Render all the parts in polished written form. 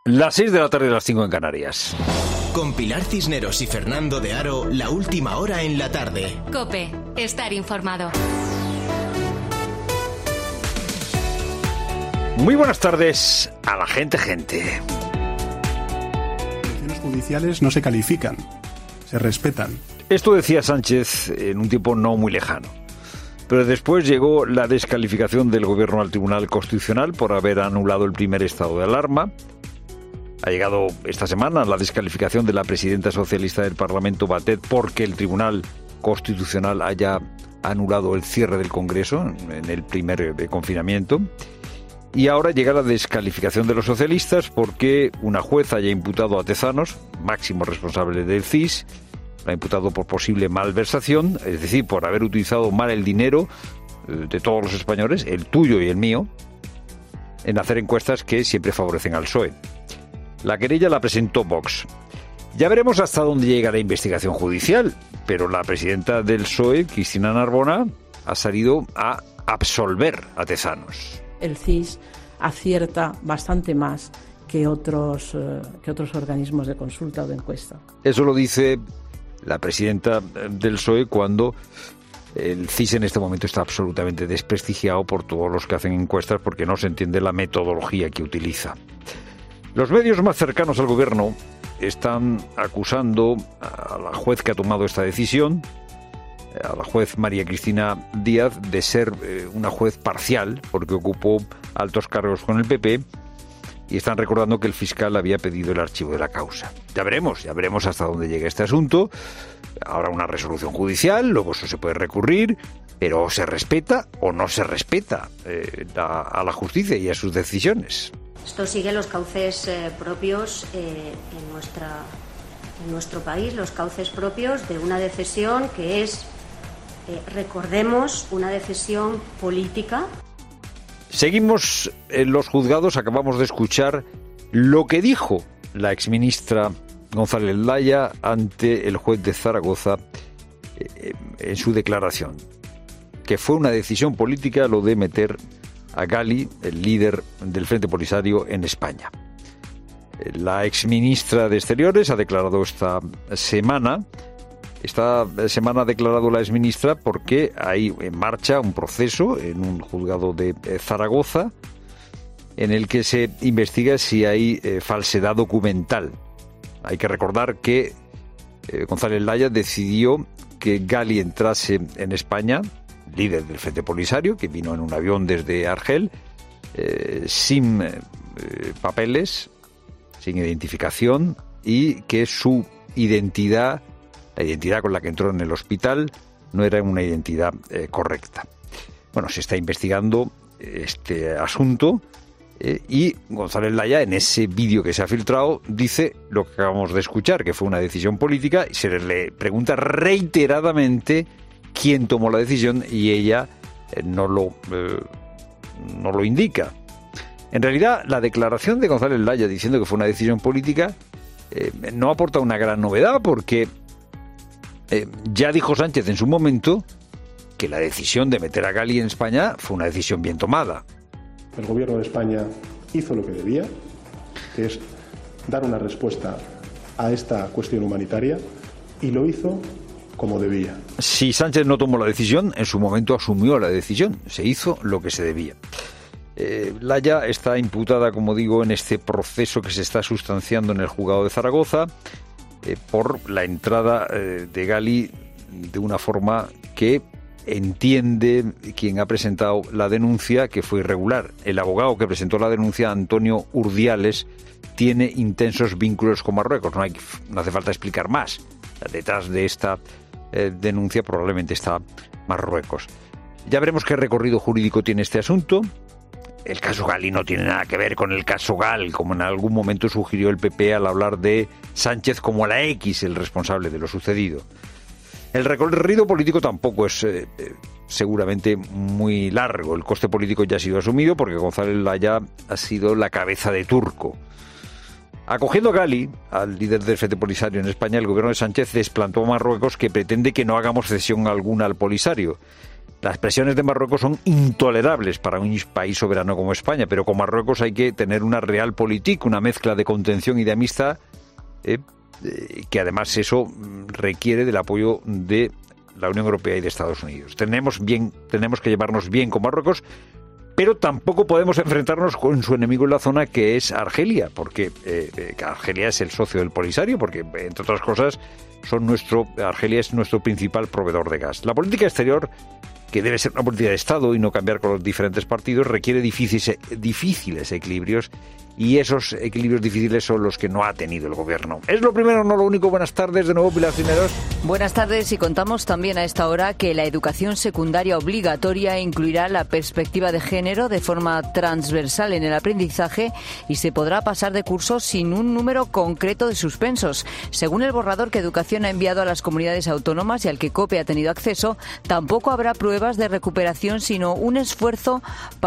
Las 6 de la tarde, las 5 en Canarias. Con Pilar Cisneros y Fernando de Aro, la última hora en la tarde. COPE, estar informado. Muy buenas tardes a la gente. Los judiciales no se califican, se respetan. Esto decía Sánchez en un tiempo no muy lejano. Pero después llegó la descalificación del Gobierno al Tribunal Constitucional por haber anulado el primer estado de alarma. Ha llegado esta semana la descalificación de la presidenta socialista del Parlamento, Batet, porque el Tribunal Constitucional haya anulado el cierre del Congreso en el primer confinamiento. Y ahora llega la descalificación de los socialistas porque una juez haya imputado a Tezanos, máximo responsable del CIS, lo ha imputado por posible malversación, es decir, por haber utilizado mal el dinero de todos los españoles, el tuyo y el mío, en hacer encuestas que siempre favorecen al PSOE. La querella la presentó Vox. Ya veremos hasta dónde llega la investigación judicial, pero la presidenta del PSOE, Cristina Narbona, ha salido a absolver a Tezanos. El CIS acierta bastante más que otros organismos de consulta o de encuesta. Eso lo dice la presidenta del PSOE cuando el CIS en este momento está absolutamente desprestigiado por todos los que hacen encuestas porque no se entiende la metodología que utiliza. Los medios más cercanos al gobierno están acusando a la juez que ha tomado esta decisión, a la juez María Cristina Díaz, de ser una juez parcial porque ocupó altos cargos con el PP, y están recordando que el fiscal había pedido el archivo de la causa. Ya veremos hasta dónde llega este asunto. Habrá una resolución judicial, luego eso se puede recurrir, pero o se respeta o no se respeta a la justicia y a sus decisiones. Esto sigue los cauces propios en nuestro país, los cauces propios de una decisión que es, recordemos, una decisión política. Seguimos en los juzgados, acabamos de escuchar lo que dijo la exministra González Laya ante el juez de Zaragoza en su declaración, que fue una decisión política lo de meter a Gali, el líder del Frente Polisario, en España. La exministra de Exteriores ha declarado esta semana ha declarado la exministra porque hay en marcha un proceso en un juzgado de Zaragoza en el que se investiga si hay falsedad documental. Hay que recordar que González Laya decidió que Gali entrase en España, líder del Frente Polisario, que vino en un avión desde Argel, sin papeles, sin identificación, y que su identidad, la identidad con la que entró en el hospital, no era una identidad correcta. Bueno, se está investigando este asunto y González Laya, en ese vídeo que se ha filtrado, dice lo que acabamos de escuchar, que fue una decisión política, y se le pregunta reiteradamente quién tomó la decisión y ella no lo indica. En realidad, la declaración de González Laya diciendo que fue una decisión política no aporta una gran novedad porque ya dijo Sánchez en su momento que la decisión de meter a Gali en España fue una decisión bien tomada. El gobierno de España hizo lo que debía, que es dar una respuesta a esta cuestión humanitaria, y lo hizo como debía. Si Sánchez no tomó la decisión, en su momento asumió la decisión, se hizo lo que se debía. Laya está imputada, como digo, en este proceso que se está sustanciando en el juzgado de Zaragoza por la entrada de Gali de una forma que entiende quien ha presentado la denuncia que fue irregular. El abogado que presentó la denuncia, Antonio Urdiales, tiene intensos vínculos con Marruecos. No hace falta explicar más. Detrás de esta denuncia probablemente está Marruecos. Ya veremos qué recorrido jurídico tiene este asunto. El caso Gali no tiene nada que ver con el caso Gal, como en algún momento sugirió el PP al hablar de Sánchez como la X, el responsable de lo sucedido. El recorrido político tampoco es seguramente muy largo. El coste político ya ha sido asumido porque González Laya ha sido la cabeza de turco. Acogiendo a Gali, al líder del Frente Polisario en España, el gobierno de Sánchez desplantó a Marruecos, que pretende que no hagamos cesión alguna al Polisario. Las presiones de Marruecos son intolerables para un país soberano como España, pero con Marruecos hay que tener una realpolitik, una mezcla de contención y de amistad, que además eso requiere del apoyo de la Unión Europea y de Estados Unidos. Tenemos que llevarnos bien con Marruecos, pero tampoco podemos enfrentarnos con su enemigo en la zona, que es Argelia, porque Argelia es el socio del Polisario, porque, entre otras cosas, Argelia es nuestro principal proveedor de gas. La política exterior, que debe ser una política de Estado y no cambiar con los diferentes partidos, requiere difíciles equilibrios, y esos equilibrios difíciles son los que no ha tenido el Gobierno. Es lo primero, no lo único. Buenas tardes de nuevo, Pilar Cisneros. Buenas tardes, y contamos también a esta hora que la educación secundaria obligatoria incluirá la perspectiva de género de forma transversal en el aprendizaje y se podrá pasar de curso sin un número concreto de suspensos. Según el borrador que Educación ha enviado a las comunidades autónomas y al que COPE ha tenido acceso, tampoco habrá pruebas de recuperación, sino un refuerzo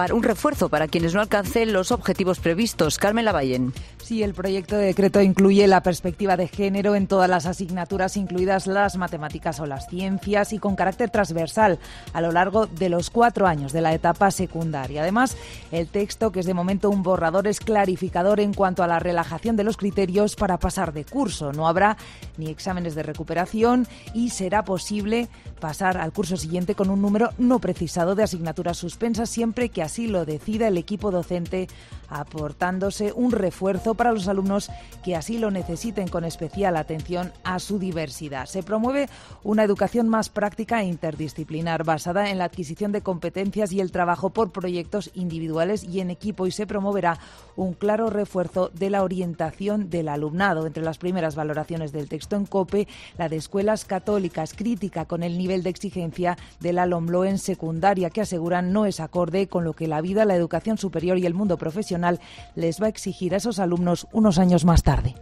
para quienes no alcancen los objetivos previstos. Carmen Lavallén. Sí, el proyecto de decreto incluye la perspectiva de género en todas las asignaturas, incluidas las matemáticas o las ciencias, y con carácter transversal a lo largo de los 4 años de la etapa secundaria. Además, el texto, que es de momento un borrador, es clarificador en cuanto a la relajación de los criterios para pasar de curso. No habrá ni exámenes de recuperación y será posible pasar al curso siguiente con un número no precisado de asignaturas suspensas, siempre que así lo decida el equipo docente, aportándose un refuerzo para los alumnos que así lo necesiten, con especial atención a su diversidad. Se promueve una educación más práctica e interdisciplinar, basada en la adquisición de competencias y el trabajo por proyectos individuales y en equipo, y se promoverá un claro refuerzo de la orientación del alumnado. Entre las primeras valoraciones del texto en COPE, la de escuelas católicas, crítica con el nivel de exigencia de la LOMLOE en secundaria, que aseguran no es acorde con lo que la vida, la educación superior y el mundo profesional les va a exigir a esos alumnos unos años más tarde.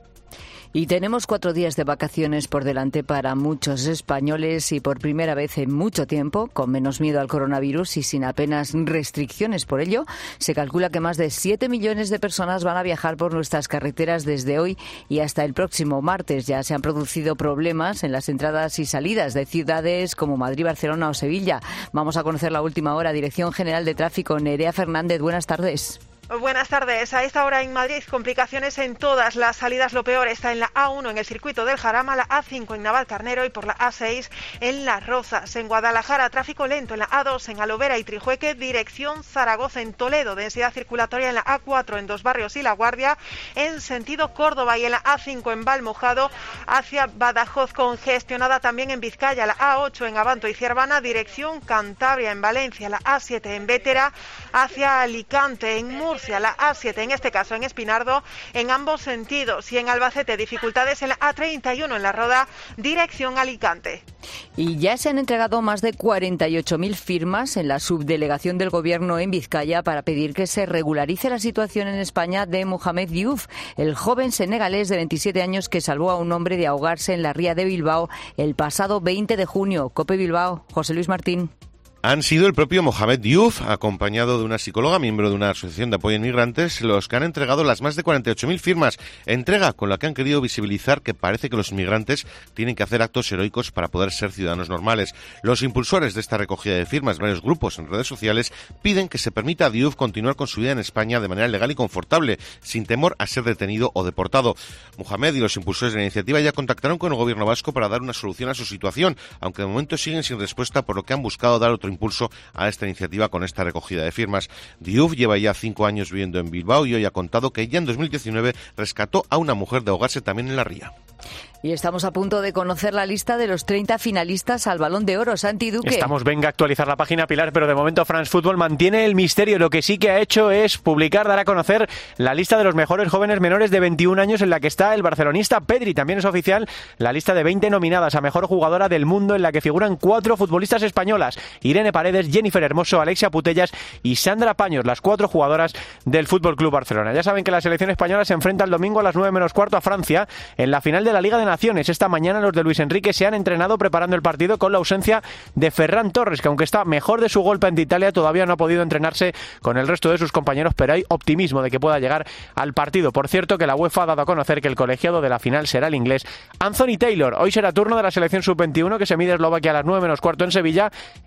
Y tenemos 4 días de vacaciones por delante para muchos españoles, y por primera vez en mucho tiempo, con menos miedo al coronavirus y sin apenas restricciones por ello, se calcula que más de 7 millones de personas van a viajar por nuestras carreteras desde hoy y hasta el próximo martes. Ya se han producido problemas en las entradas y salidas de ciudades como Madrid, Barcelona o Sevilla. Vamos a conocer la última hora. Dirección General de Tráfico, Nerea Fernández, buenas tardes. Buenas tardes. A esta hora en Madrid, complicaciones en todas las salidas. Lo peor está en la A1 en el circuito del Jarama, la A5 en Navalcarnero y por la A6 en Las Rozas. En Guadalajara, tráfico lento en la A2 en Alovera y Trijueque, dirección Zaragoza. En Toledo, densidad circulatoria en la A4 en Dos Barrios y La Guardia, en sentido Córdoba, y en la A5 en Valmojado hacia Badajoz, congestionada también en Vizcaya, la A8 en Abanto y Ciervana, dirección Cantabria. En Valencia, la A7 en Bétera hacia Alicante. En Murcia, la A7, en este caso en Espinardo, en ambos sentidos. Y en Albacete, dificultades en la A31 en La Roda, dirección Alicante. Y ya se han entregado más de 48.000 firmas en la subdelegación del Gobierno en Vizcaya para pedir que se regularice la situación en España de Mohamed Diouf, el joven senegalés de 27 años que salvó a un hombre de ahogarse en la ría de Bilbao el pasado 20 de junio. COPE Bilbao, José Luis Martín. Han sido el propio Mohamed Diouf, acompañado de una psicóloga, miembro de una asociación de apoyo a inmigrantes, los que han entregado las más de 48.000 firmas, entrega con la que han querido visibilizar que parece que los inmigrantes tienen que hacer actos heroicos para poder ser ciudadanos normales. Los impulsores de esta recogida de firmas, varios grupos en redes sociales, piden que se permita a Diouf continuar con su vida en España de manera legal y confortable, sin temor a ser detenido o deportado. Mohamed y los impulsores de la iniciativa ya contactaron con el gobierno vasco para dar una solución a su situación, aunque de momento siguen sin respuesta, por lo que han buscado dar otro impulso a esta iniciativa con esta recogida de firmas. Diouf lleva ya 5 años viviendo en Bilbao y hoy ha contado que ya en 2019 rescató a una mujer de ahogarse también en la ría. Y estamos a punto de conocer la lista de los 30 finalistas al Balón de Oro. Santi Duque. Venga a actualizar la página, Pilar, pero de momento France Football mantiene el misterio. Lo que sí que ha hecho es dar a conocer la lista de los mejores jóvenes menores de 21 años en la que está el barcelonista Pedri. También es oficial la lista de 20 nominadas a mejor jugadora del mundo, en la que figuran 4 futbolistas españolas: Irene Paredes, Jennifer Hermoso, Alexia Putellas y Sandra Paños, las 4 jugadoras del FC Barcelona. Ya saben que la selección española se enfrenta el domingo a las 9 menos cuarto a Francia en la final de la Liga de Naciones. Esta mañana los de Luis Enrique se han entrenado preparando el partido con la ausencia de Ferran Torres, que aunque está mejor de su golpe ante Italia, todavía no ha podido entrenarse con el resto de sus compañeros, pero hay optimismo de que pueda llegar al partido. Por cierto, que la UEFA ha dado a conocer que el colegiado de la final será el inglés Anthony Taylor. Hoy será turno de la selección sub-21, que se mide Eslovaquia a las 9 menos cuarto en Sevilla, en el tercer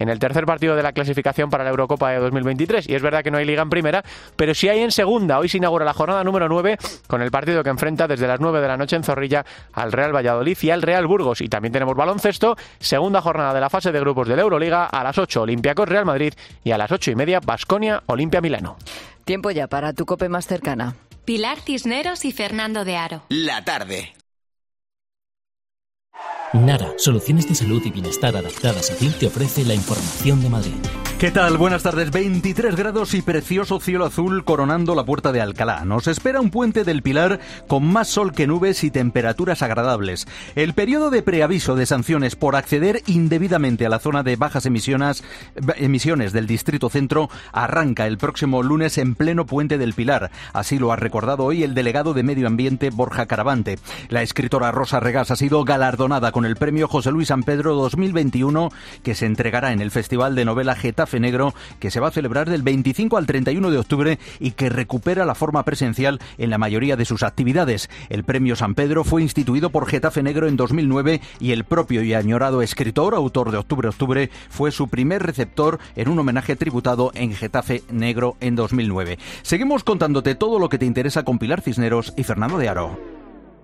tercer partido de la clasificación para la Eurocopa de 2023. Y es verdad que no hay liga en primera, pero sí hay en segunda. Hoy se inaugura la jornada número 9 con el partido que enfrenta desde las 9 de la noche en Zorrilla al Real Valladolid y al Real Burgos. Y también tenemos baloncesto, segunda jornada de la fase de grupos de la Euroliga, a las 8 Olympiacos Real Madrid y a las 8:30 Baskonia Olimpia Milano. Tiempo ya para tu COPE más cercana. Pilar Cisneros y Fernando de Aro. La tarde. Nara, soluciones de salud y bienestar adaptadas a ti, te ofrece la información de Madrid. ¿Qué tal? Buenas tardes. 23 grados y precioso cielo azul coronando la Puerta de Alcalá. Nos espera un puente del Pilar con más sol que nubes y temperaturas agradables. El periodo de preaviso de sanciones por acceder indebidamente a la zona de bajas emisiones del Distrito Centro arranca el próximo lunes en pleno puente del Pilar. Así lo ha recordado hoy el delegado de Medio Ambiente, Borja Caravante. La escritora Rosa Regás ha sido galardonada con el premio José Luis San Pedro 2021, que se entregará en el Festival de Novela Getafe Negro, que se va a celebrar del 25 al 31 de octubre y que recupera la forma presencial en la mayoría de sus actividades. El premio San Pedro fue instituido por Getafe Negro en 2009 y el propio y añorado escritor, autor de Octubre, fue su primer receptor en un homenaje tributado en Getafe Negro en 2009. Seguimos contándote todo lo que te interesa con Pilar Cisneros y Fernando de Aro.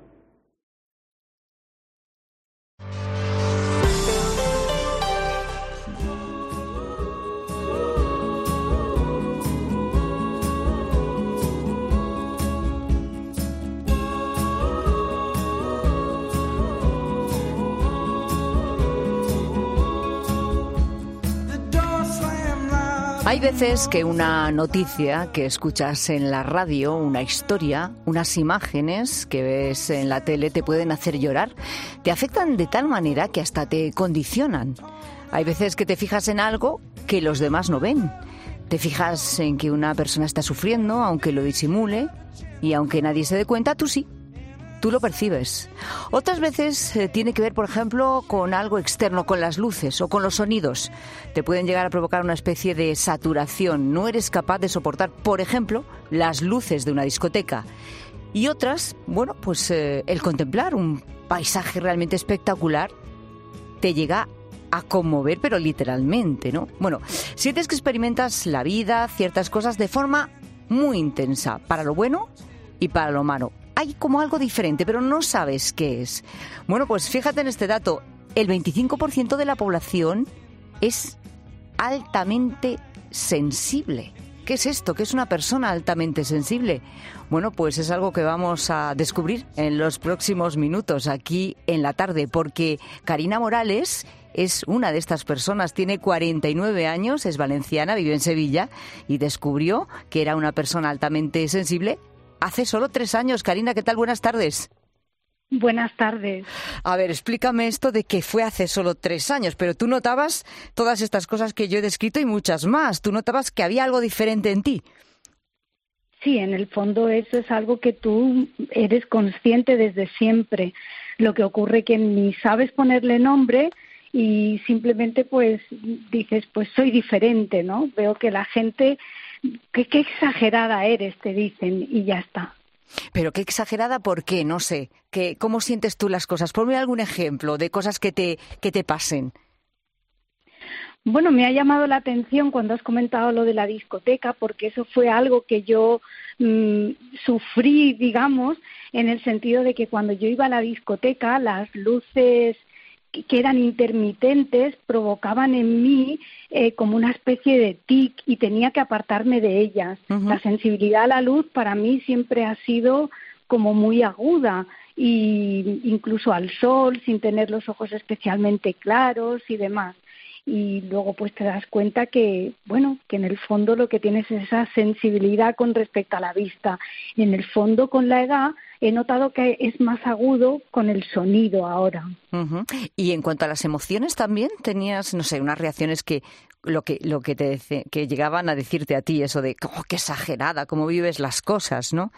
Hay veces que una noticia que escuchas en la radio, una historia, unas imágenes que ves en la tele te pueden hacer llorar, te afectan de tal manera que hasta te condicionan. Hay veces que te fijas en algo que los demás no ven. Te fijas en que una persona está sufriendo, aunque lo disimule, y aunque nadie se dé cuenta, tú sí. Tú lo percibes. Otras veces tiene que ver, por ejemplo, con algo externo, con las luces o con los sonidos. Te pueden llegar a provocar una especie de saturación. No eres capaz de soportar, por ejemplo, las luces de una discoteca. Y otras, bueno, pues el contemplar un paisaje realmente espectacular te llega a conmover, pero literalmente, ¿no? Bueno, sientes que experimentas la vida, ciertas cosas de forma muy intensa, para lo bueno y para lo malo. Hay como algo diferente, pero no sabes qué es. Bueno, pues fíjate en este dato. El 25% de la población es altamente sensible. ¿Qué es esto? ¿Qué es una persona altamente sensible? Bueno, pues es algo que vamos a descubrir en los próximos minutos aquí en la tarde, porque Karina Morales es una de estas personas, tiene 49 años, es valenciana, vive en Sevilla y descubrió que era una persona altamente sensible hace solo 3 años. Karina, ¿qué tal? Buenas tardes. Buenas tardes. A ver, explícame esto de que fue hace solo 3 años, pero tú notabas todas estas cosas que yo he descrito y muchas más. Tú notabas que había algo diferente en ti. Sí, en el fondo eso es algo que tú eres consciente desde siempre. Lo que ocurre que ni sabes ponerle nombre y simplemente pues dices, pues soy diferente, ¿no? Veo que la gente... Qué exagerada eres, te dicen, y ya está. Pero qué exagerada, ¿por qué? No sé. ¿Cómo sientes tú las cosas? Ponme algún ejemplo de cosas que te pasen. Bueno, me ha llamado la atención cuando has comentado lo de la discoteca, porque eso fue algo que yo sufrí, digamos, en el sentido de que cuando yo iba a la discoteca, las luces que eran intermitentes provocaban en mí como una especie de tic y tenía que apartarme de ellas. Uh-huh. La sensibilidad a la luz para mí siempre ha sido como muy aguda, y incluso al sol, sin tener los ojos especialmente claros y demás. Y luego pues te das cuenta que, bueno, que en el fondo lo que tienes es esa sensibilidad con respecto a la vista. Y en el fondo con la edad he notado que es más agudo con el sonido ahora. Uh-huh. Y en cuanto a las emociones también tenías, no sé, unas reacciones que llegaban a decirte a ti eso de, oh, qué exagerada, cómo vives las cosas, ¿no?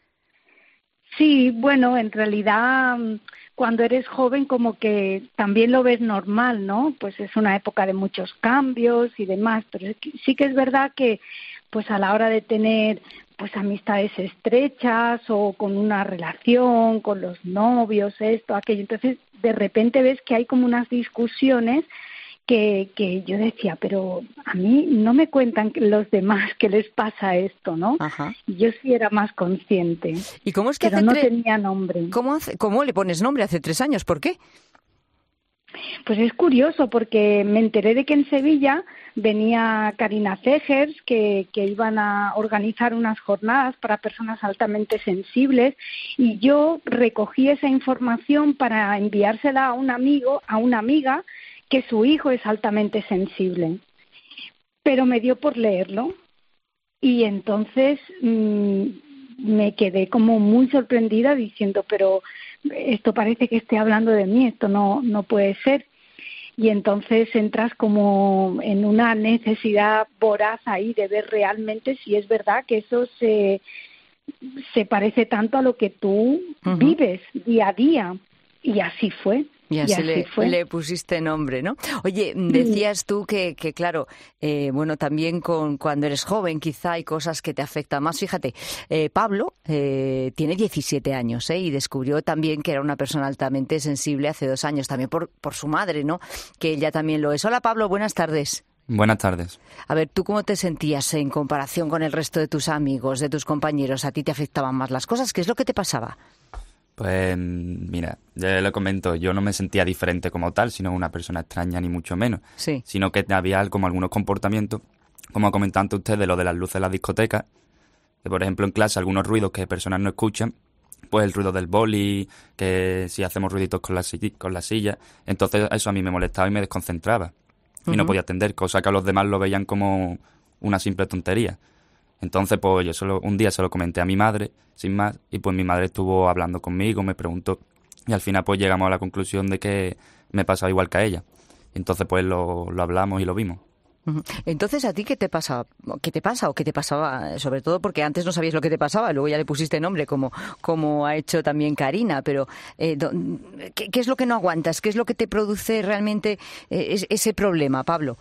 Sí, bueno, en realidad cuando eres joven como que también lo ves normal, ¿no? Pues es una época de muchos cambios y demás, pero sí que es verdad que pues a la hora de tener pues amistades estrechas o con una relación, con los novios, esto, aquello, entonces de repente ves que hay como unas discusiones que yo decía, pero a mí no me cuentan los demás que les pasa esto, ¿no? Ajá. Yo sí era más consciente. ¿Y cómo es que pero no tenía nombre? ¿Cómo le pones nombre hace 3 años? ¿Por qué? Pues es curioso porque me enteré de que en Sevilla venía Karina Zegers, que iban a organizar unas jornadas para personas altamente sensibles, y yo recogí esa información para enviársela a un amigo, a una amiga, que su hijo es altamente sensible. Pero me dio por leerlo y entonces me quedé como muy sorprendida diciendo, pero esto parece que esté hablando de mí, esto no puede ser. Y entonces entras como en una necesidad voraz ahí de ver realmente si es verdad que eso se parece tanto a lo que tú vives día a día. Y así fue. Y así le pusiste nombre, ¿no? Oye, decías tú que claro, bueno, también cuando eres joven quizá hay cosas que te afectan más. Fíjate, Pablo tiene 17 años y descubrió también que era una persona altamente sensible hace 2 años, también por su madre, ¿no? Que ella también lo es. Hola, Pablo, buenas tardes. Buenas tardes. A ver, ¿tú cómo te sentías en comparación con el resto de tus amigos, de tus compañeros? ¿A ti te afectaban más las cosas? ¿Qué es lo que te pasaba? Pues mira, ya lo comento, yo no me sentía diferente como tal, sino una persona extraña ni mucho menos, sí. Sino que había como algunos comportamientos, como comentaban ustedes, lo de las luces de las discotecas, que por ejemplo en clase algunos ruidos que personas no escuchan, pues el ruido del boli, que si hacemos ruiditos con la silla, entonces eso a mí me molestaba y me desconcentraba, y no podía atender, cosa que a los demás lo veían como una simple tontería. Entonces, pues yo un día se lo comenté a mi madre, sin más, y pues mi madre estuvo hablando conmigo, me preguntó, y al final pues llegamos a la conclusión de que me pasaba igual que a ella. Entonces pues lo hablamos y lo vimos. Entonces, ¿a ti qué te pasa? ¿Qué te pasa o qué te pasaba? Sobre todo porque antes no sabías lo que te pasaba, luego ya le pusiste nombre, como ha hecho también Karina, pero ¿qué es lo que no aguantas? ¿Qué es lo que te produce realmente ese problema, Pablo?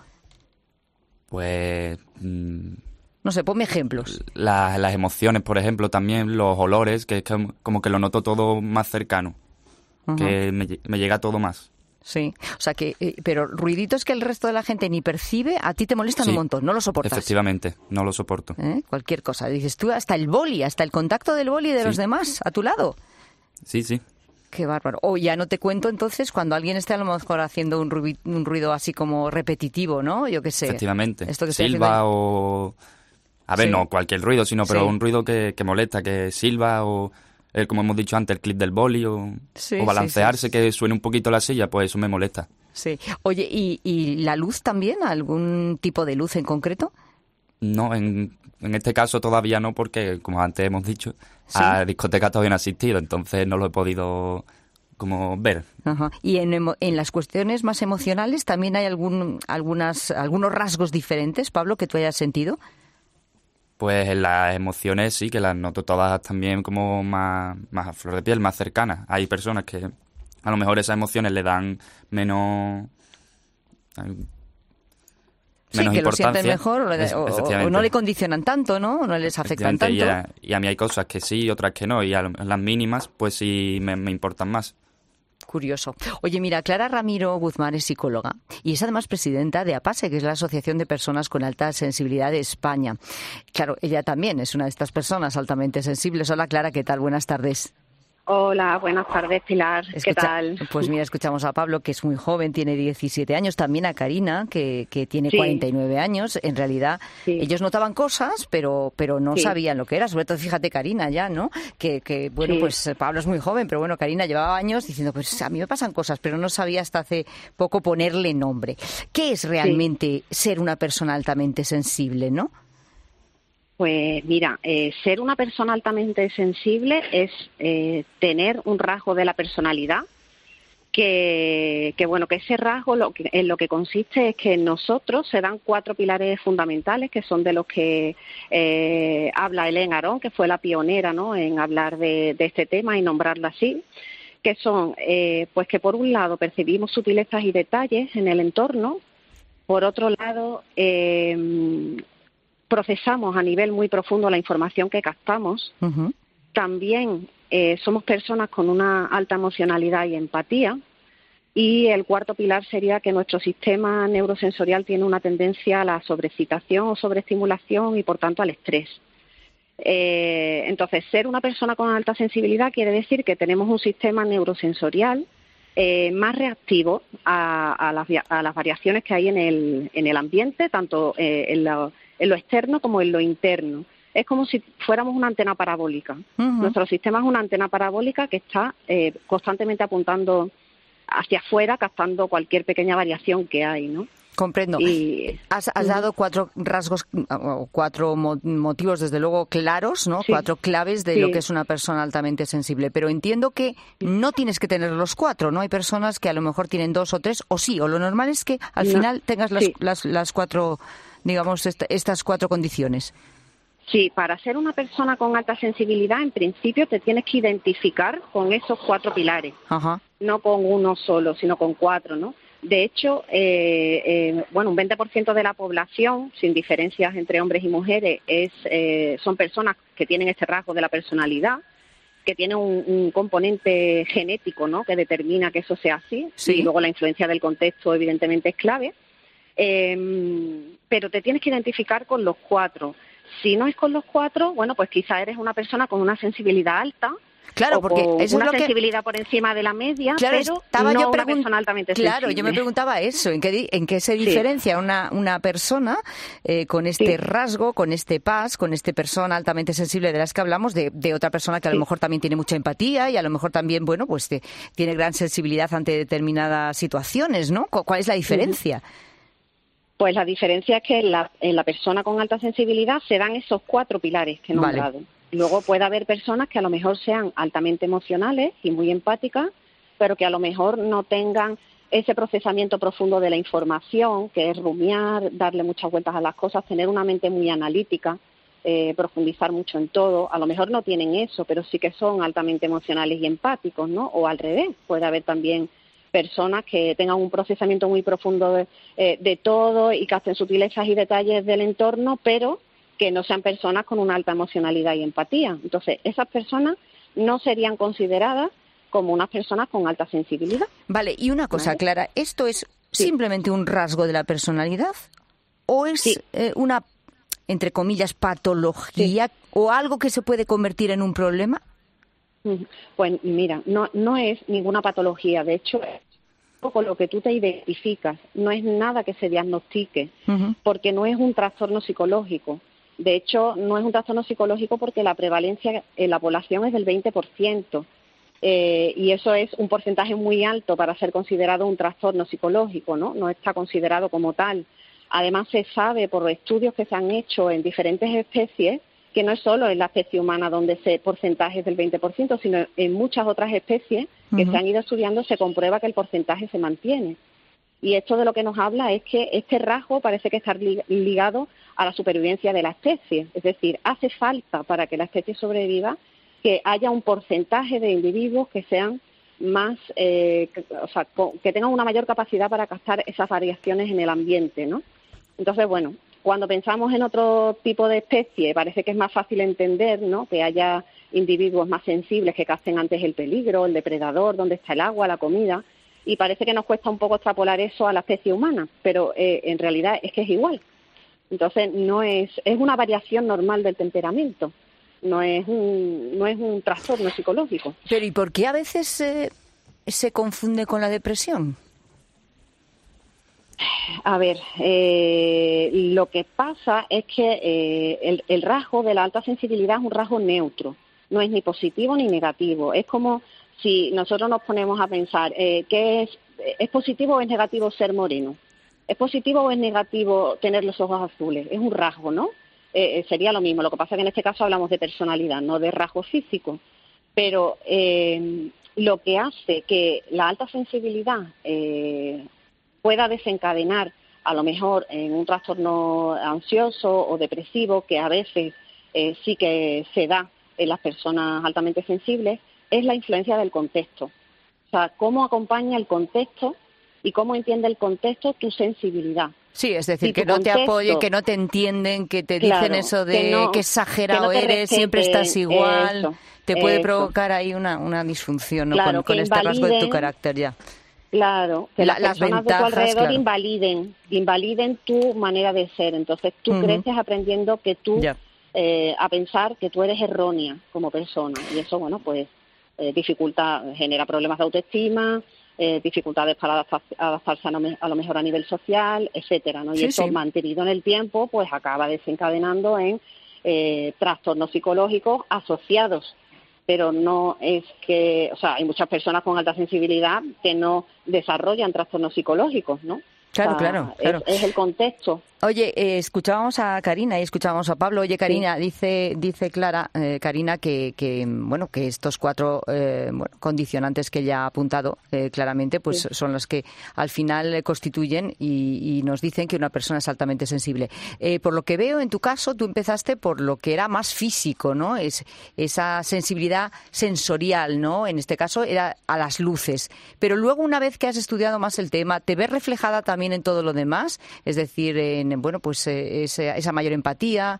Pues... No sé, ponme ejemplos. Las emociones, por ejemplo, también los olores, que es como que lo noto todo más cercano, que me llega todo más. Sí, o sea que, pero ruiditos que el resto de la gente ni percibe, a ti te molestan un montón, no lo soportas. Efectivamente, no lo soporto. Cualquier cosa, dices tú, hasta el boli, hasta el contacto del boli de los demás, a tu lado. Sí, sí. Qué bárbaro. O ya no te cuento entonces cuando alguien esté a lo mejor haciendo un ruido así como repetitivo, ¿no? Yo qué sé. Efectivamente. Esto que silba o... A ver, no cualquier ruido, sino pero un ruido que molesta, que silba o... como hemos dicho antes, el clip del boli o balancearse, que suene un poquito la silla, pues eso me molesta. Sí. Oye, ¿y la luz también? ¿Algún tipo de luz en concreto? No, en este caso todavía no, porque como antes hemos dicho, a discotecas todavía no he asistido, entonces no lo he podido como ver. Ajá. ¿Y en las cuestiones más emocionales también hay algunos rasgos diferentes, Pablo, que tú hayas sentido? Pues en las emociones sí, que las noto todas también como más a flor de piel, más cercanas. Hay personas que a lo mejor esas emociones le dan menos que importancia. lo sienten mejor o no le condicionan tanto, ¿no? No les afectan tanto. Y a mí hay cosas que sí, otras que no. Y a las mínimas, pues sí me importan más. Curioso. Oye, mira, Clara Ramiro Guzmán es psicóloga y es además presidenta de APASE, que es la Asociación de Personas con Alta Sensibilidad de España. Claro, ella también es una de estas personas altamente sensibles. Hola, Clara, ¿qué tal? Buenas tardes. Hola, buenas tardes, Pilar. ¿Qué tal? Pues mira, escuchamos a Pablo, que es muy joven, tiene 17 años, también a Karina, que tiene 49 años. En realidad, ellos notaban cosas, pero no sabían lo que era. Sobre todo, fíjate, Karina ya, ¿no? Que bueno, pues Pablo es muy joven, pero bueno, Karina llevaba años diciendo, pues a mí me pasan cosas, pero no sabía hasta hace poco ponerle nombre. ¿Qué es realmente ser una persona altamente sensible, no? Pues mira, ser una persona altamente sensible es tener un rasgo de la personalidad que ese rasgo en lo que consiste es que en nosotros se dan 4 pilares fundamentales que son de los que habla Hélène Aron, que fue la pionera, ¿no?, en hablar de este tema y nombrarlo así, que son pues que por un lado percibimos sutilezas y detalles en el entorno, por otro lado procesamos a nivel muy profundo la información que captamos. También somos personas con una alta emocionalidad y empatía. Y el cuarto pilar sería que nuestro sistema neurosensorial tiene una tendencia a la sobreexcitación o sobreestimulación y, por tanto, al estrés. Entonces, ser una persona con alta sensibilidad quiere decir que tenemos un sistema neurosensorial más reactivo a las variaciones que hay en el ambiente, tanto en lo externo como en lo interno. Es como si fuéramos una antena parabólica. Nuestro sistema es una antena parabólica que está constantemente apuntando hacia afuera, captando cualquier pequeña variación que hay, ¿no? Comprendo. Has dado 4 rasgos, o 4 motivos, desde luego, claros, ¿no? Sí. 4 claves de lo que es una persona altamente sensible. Pero entiendo que no tienes que tener los 4, ¿no? Hay personas que a lo mejor tienen 2 o 3, o sí, o lo normal es que al final tengas las 4, digamos, estas 4 condiciones. Sí, para ser una persona con alta sensibilidad, en principio te tienes que identificar con esos 4 pilares. Ajá. No con uno solo, sino con 4, ¿no? De hecho, un 20% de la población, sin diferencias entre hombres y mujeres, son personas que tienen este rasgo de la personalidad, que tiene un componente genético, ¿no?, que determina que eso sea así, y luego la influencia del contexto evidentemente es clave, pero te tienes que identificar con los 4. Si no es con los 4, bueno, pues quizá eres una persona con una sensibilidad alta, claro, porque eso una es lo sensibilidad por encima de la media, claro, pero no una persona altamente sensible. Claro, yo me preguntaba eso, ¿en qué se diferencia una persona con este rasgo, con este PAS, con esta persona altamente sensible de las que hablamos, de otra persona que a lo mejor también tiene mucha empatía y a lo mejor también, bueno, pues tiene gran sensibilidad ante determinadas situaciones, ¿no? ¿Cuál es la diferencia? Pues la diferencia es que en la persona con alta sensibilidad se dan esos 4 pilares que he nombrado. Vale. Luego puede haber personas que a lo mejor sean altamente emocionales y muy empáticas, pero que a lo mejor no tengan ese procesamiento profundo de la información, que es rumiar, darle muchas vueltas a las cosas, tener una mente muy analítica, profundizar mucho en todo. A lo mejor no tienen eso, pero sí que son altamente emocionales y empáticos, ¿no? O al revés, puede haber también personas que tengan un procesamiento muy profundo de todo y capten sutilezas y detalles del entorno, pero que no sean personas con una alta emocionalidad y empatía. Entonces, esas personas no serían consideradas como unas personas con alta sensibilidad. Vale, y una cosa, Clara, ¿esto es simplemente un rasgo de la personalidad o es una, entre comillas, patología o algo que se puede convertir en un problema? Pues mira, no es ninguna patología. De hecho, con lo que tú te identificas, no es nada que se diagnostique, porque no es un trastorno psicológico. De hecho, no es un trastorno psicológico porque la prevalencia en la población es del 20%, y eso es un porcentaje muy alto para ser considerado un trastorno psicológico, ¿no? No está considerado como tal. Además, se sabe por estudios que se han hecho en diferentes especies que no es solo en la especie humana donde ese porcentaje es del 20%, sino en muchas otras especies que se han ido estudiando se comprueba que el porcentaje se mantiene. Y esto de lo que nos habla es que este rasgo parece que está ligado a la supervivencia de la especie. Es decir, hace falta para que la especie sobreviva que haya un porcentaje de individuos que sean más, que tengan una mayor capacidad para captar esas variaciones en el ambiente, ¿no? Entonces, bueno, cuando pensamos en otro tipo de especie, parece que es más fácil entender, ¿no?, que haya individuos más sensibles que capten antes el peligro, el depredador, dónde está el agua, la comida, y parece que nos cuesta un poco extrapolar eso a la especie humana, pero en realidad es que es igual. Entonces, es una variación normal del temperamento, no es un trastorno psicológico. Pero ¿y por qué a veces se confunde con la depresión? A ver, lo que pasa es que el rasgo de la alta sensibilidad es un rasgo neutro, no es ni positivo ni negativo. Es como si nosotros nos ponemos a pensar, ¿qué es positivo o es negativo ser moreno? ¿Es positivo o es negativo tener los ojos azules? Es un rasgo, ¿no? Sería lo mismo. Lo que pasa es que en este caso hablamos de personalidad, no de rasgo físico. Pero lo que hace que la alta sensibilidad pueda desencadenar a lo mejor en un trastorno ansioso o depresivo, que a veces sí que se da en las personas altamente sensibles, es la influencia del contexto. O sea, cómo acompaña el contexto y cómo entiende el contexto tu sensibilidad. Sí, es decir, que no te apoyen, que no te entienden, que te dicen eso de que exagerado eres, siempre estás igual, te puede provocar ahí una disfunción, ¿no? Claro, con este rasgo de tu carácter ya. Claro, que las personas de tu alrededor invaliden tu manera de ser. Entonces tú creces aprendiendo que tú, a pensar que tú eres errónea como persona. Y eso, bueno, pues genera problemas de autoestima, dificultades para adaptarse a lo mejor a nivel social, etcétera, ¿no? Y eso mantenido en el tiempo, pues acaba desencadenando en trastornos psicológicos asociados. Pero no es que, o sea, hay muchas personas con alta sensibilidad que no desarrollan trastornos psicológicos, ¿no? Claro, o sea, claro. Es el contexto. Oye, escuchábamos a Karina y escuchábamos a Pablo. Oye, Karina, dice Clara, Karina, que estos 4 condicionantes que ella ha apuntado claramente, pues son los que al final constituyen y nos dicen que una persona es altamente sensible. Por lo que veo en tu caso, tú empezaste por lo que era más físico, ¿no? Es esa sensibilidad sensorial, ¿no? En este caso era a las luces. Pero luego, una vez que has estudiado más el tema, ¿te ves reflejada también en todo lo demás? Es decir, esa mayor empatía,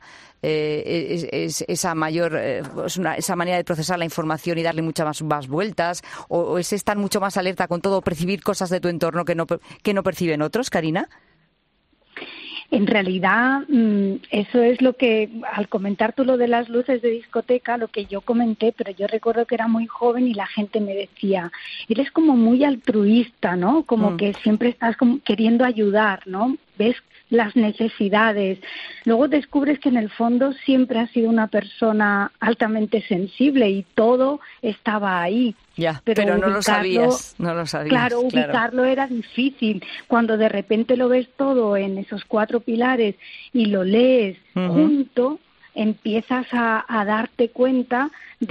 esa mayor esa manera de procesar la información y darle muchas más vueltas, o es estar mucho más alerta con todo, percibir cosas de tu entorno que no perciben otros, Karina. En realidad, eso es lo que, al comentar tú lo de las luces de discoteca, lo que yo comenté, pero yo recuerdo que era muy joven y la gente me decía, eres como muy altruista, ¿no? Como que siempre estás como queriendo ayudar, ¿no? Ves las necesidades. Luego descubres que en el fondo siempre has sido una persona altamente sensible y todo estaba ahí. Ya, pero no lo sabías. Claro, ubicarlo era difícil. Cuando de repente lo ves todo en esos 4 pilares y lo lees junto, empiezas a darte cuenta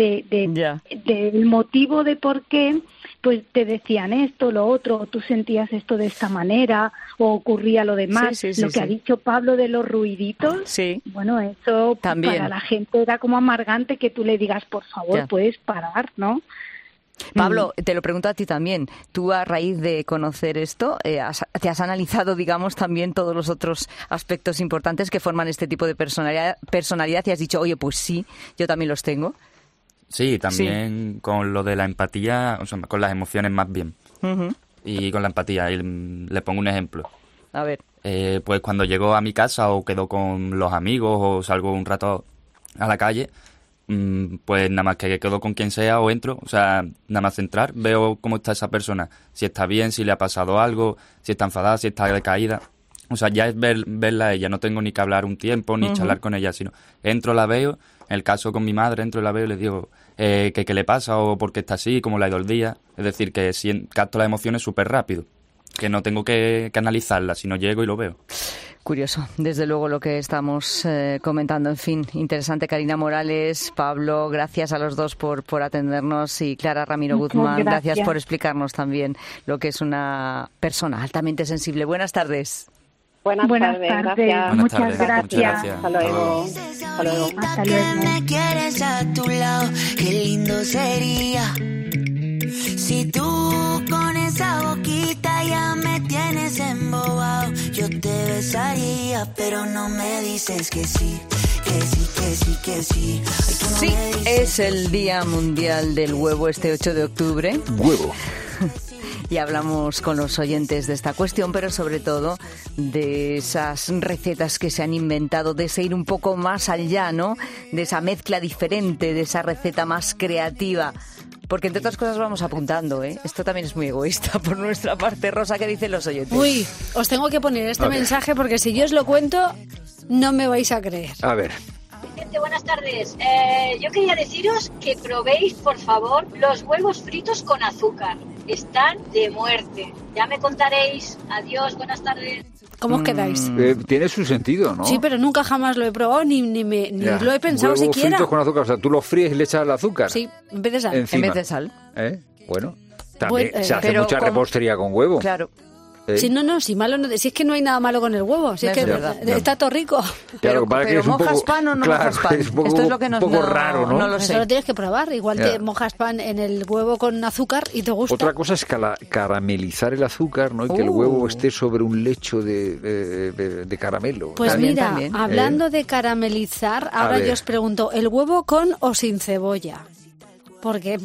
del motivo de por qué pues te decían esto, lo otro, o tú sentías esto de esta manera, o ocurría lo demás. Lo que ha dicho Pablo de los ruiditos, bueno, eso también para la gente era como amargante que tú le digas, por favor, puedes parar, ¿no? Pablo, te lo pregunto a ti también. Tú, a raíz de conocer esto, ¿te has analizado, digamos, también todos los otros aspectos importantes que forman este tipo de personalidad y has dicho, oye, pues sí, yo también los tengo? Sí, también con lo de la empatía, o sea, con las emociones más bien. Y con la empatía. Y le pongo un ejemplo. A ver. Pues cuando llego a mi casa o quedo con los amigos o salgo un rato a la calle, pues nada más que quedo con quien sea o entro, o sea, nada más entrar, veo cómo está esa persona, si está bien, si le ha pasado algo, si está enfadada, si está decaída. O sea, ya es verla a ella, no tengo ni que hablar un tiempo, ni charlar con ella, sino entro, la veo, en el caso con mi madre, entro y la veo y le digo qué le pasa o por qué está así, cómo le ha ido el día. Es decir, que capto las emociones súper rápido, que no tengo que analizarlas, sino llego y lo veo. Curioso, desde luego, lo que estamos comentando. En fin, interesante. Karina Morales, Pablo, gracias a los dos por atendernos, y Clara Ramiro Guzmán, gracias por explicarnos también lo que es una persona altamente sensible. Buenas tardes. Buenas tardes. Gracias. Muchas gracias. Hasta luego. Hasta luego. Me quieres a tu lado, qué lindo sería. Si tú con esa boquita ya me tienes embobado, yo te besaría, pero no me dices que sí, que sí, que sí, que sí. Ay, tú no sí, me dices es el Día Mundial del Huevo, este 8 de octubre. Huevo. Y hablamos con los oyentes de esta cuestión, pero sobre todo de esas recetas que se han inventado, de ese ir un poco más allá, ¿no? De esa mezcla diferente, de esa receta más creativa. Porque entre otras cosas vamos apuntando, ¿eh? Esto también es muy egoísta por nuestra parte. Rosa, ¿qué dicen los oyentes? Uy, os tengo que poner este mensaje porque si yo os lo cuento, no me vais a creer. A ver. Gente, buenas tardes. Yo quería deciros que probéis, por favor, los huevos fritos con azúcar. Están de muerte. Ya me contaréis. Adiós, buenas tardes. ¿Cómo os quedáis? Tiene su sentido, ¿no? Sí, pero nunca jamás lo he probado ni lo he pensado huevos siquiera. Fritos con azúcar, o sea, tú los fríes y le echas el azúcar. Sí, en vez de sal. Encima. En vez de sal. Bueno, también se hace pero mucha repostería con huevo. Claro. Si si malo no, si es que no hay nada malo con el huevo, si es que verdad, está todo rico. Pero ¿mojas pan o no mojas pan? Esto es lo que nos un poco raro, ¿no? No lo sé. Eso lo tienes que probar. Igual te mojas pan en el huevo con azúcar y te gusta. Otra cosa es caramelizar el azúcar, ¿no? Y que el huevo esté sobre un lecho de caramelo. Pues mira, también. Hablando de caramelizar, ahora yo os pregunto, ¿el huevo con o sin cebolla? Porque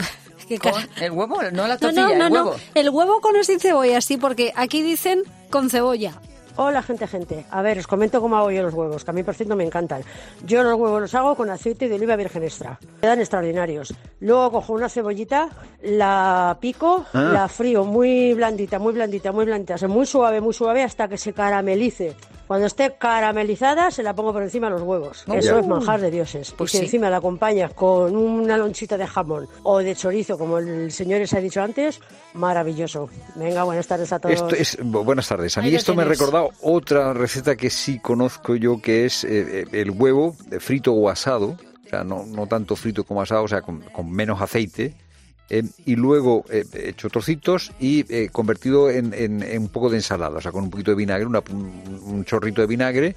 ¿El huevo? No la tortilla, el huevo. El huevo con o sin cebolla, sí, porque aquí dicen con cebolla. Hola, gente. A ver, os comento cómo hago yo los huevos, que a mí, por cierto, me encantan. Yo los huevos los hago con aceite de oliva virgen extra. Quedan extraordinarios. Luego cojo una cebollita, la pico, la frío muy blandita, muy suave, hasta que se caramelice. Cuando esté caramelizada, se la pongo por encima de los huevos. Eso es manjar de dioses. Pues y si sí. encima la acompañas con una lonchita de jamón o de chorizo, como el señor les ha dicho antes, maravilloso. Venga, buenas tardes a todos. Buenas tardes. A mí esto me ha recordado otra receta que sí conozco yo, que es el huevo frito o asado, o sea, no tanto frito como asado, o sea, con menos aceite, y luego hecho trocitos y convertido en un poco de ensalada, o sea, con un poquito de vinagre, un chorrito de vinagre,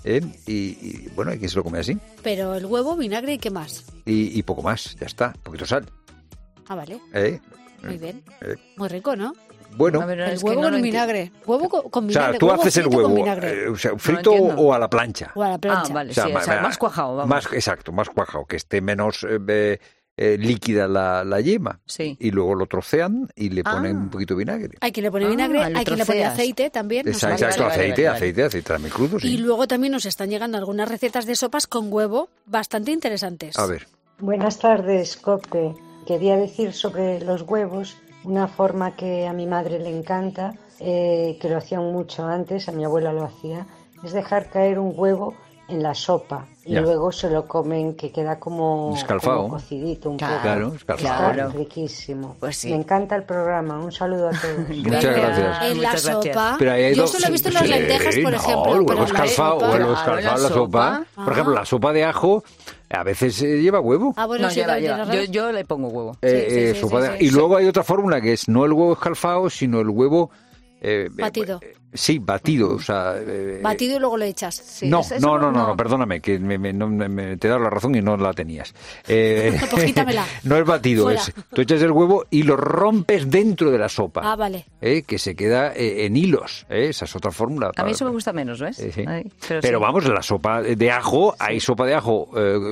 y bueno, hay quien se lo come así. Pero el huevo, vinagre y ¿qué más? Y poco más, ya está, un poquito de sal. Ah, vale. Muy bien. Muy rico, ¿no? Bueno, el huevo con vinagre. Huevo con vinagre. O sea, tú haces el huevo frito o a la plancha. O a la plancha. Ah, vale, O sea, más cuajado, vamos. Exacto, más cuajado, que esté menos líquida la yema. Sí. Y luego lo trocean y le ponen un poquito de vinagre. Hay quien le pone vinagre, hay quien le pone aceite también. Exacto, aceite también crudo, sí. Y luego también nos están llegando algunas recetas de sopas con huevo bastante interesantes. A ver. Buenas tardes, Cope. Quería decir sobre los huevos una forma que a mi madre le encanta, que lo hacían mucho antes, a mi abuela lo hacía, es dejar caer un huevo en la sopa y luego se lo comen, que queda como escalfado, como cocidito un poco. Claro, Claro, riquísimo. Pues sí. Me encanta el programa, un saludo a todos. Muchas gracias. En la sopa, Pero yo solo he visto en las lentejas, por ejemplo. El huevo escalfado en la sopa. Por ejemplo, la sopa de ajo a veces lleva huevo. Ah, bueno, no, lleva. Yo le pongo huevo. Y luego hay otra fórmula que es no el huevo escalfado, sino el huevo batido. Sí, batido, o sea... batido y luego lo echas. Sí. No, perdóname, que te he dado la razón y no la tenías. Pues quítamela. No es batido, tú echas el huevo y lo rompes dentro de la sopa. Ah, vale. Que se queda en hilos, esa es otra fórmula. A mí eso me gusta menos, ¿ves? Sí. Pero sí. Vamos, la sopa de ajo, hay sopa de ajo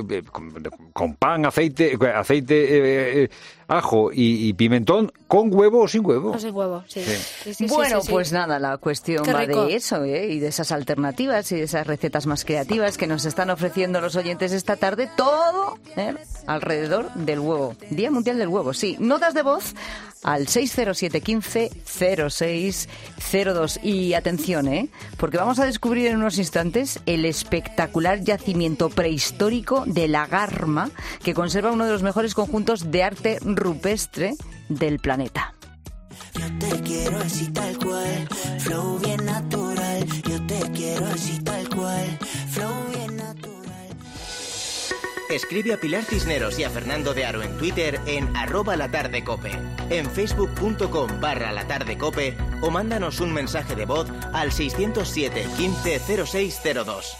con pan, aceite, ajo y pimentón, con huevo o sin huevo. O sin huevo, sí. Bueno, pues nada, la cuestión va de eso, y de esas alternativas y de esas recetas más creativas que nos están ofreciendo los oyentes esta tarde, todo alrededor del huevo. Día Mundial del Huevo, sí. Notas de voz al 607 15 06 02. Y atención, porque vamos a descubrir en unos instantes el espectacular yacimiento prehistórico de La Garma, que conserva uno de los mejores conjuntos de arte rupestre del planeta. Yo te quiero así tal cual, flow bien natural. Yo te quiero así tal cual, flow bien natural. Escribe a Pilar Cisneros y a Fernando de Aro en Twitter en @latardecope, en facebook.com/latardecope o mándanos un mensaje de voz al 607 15 06 02.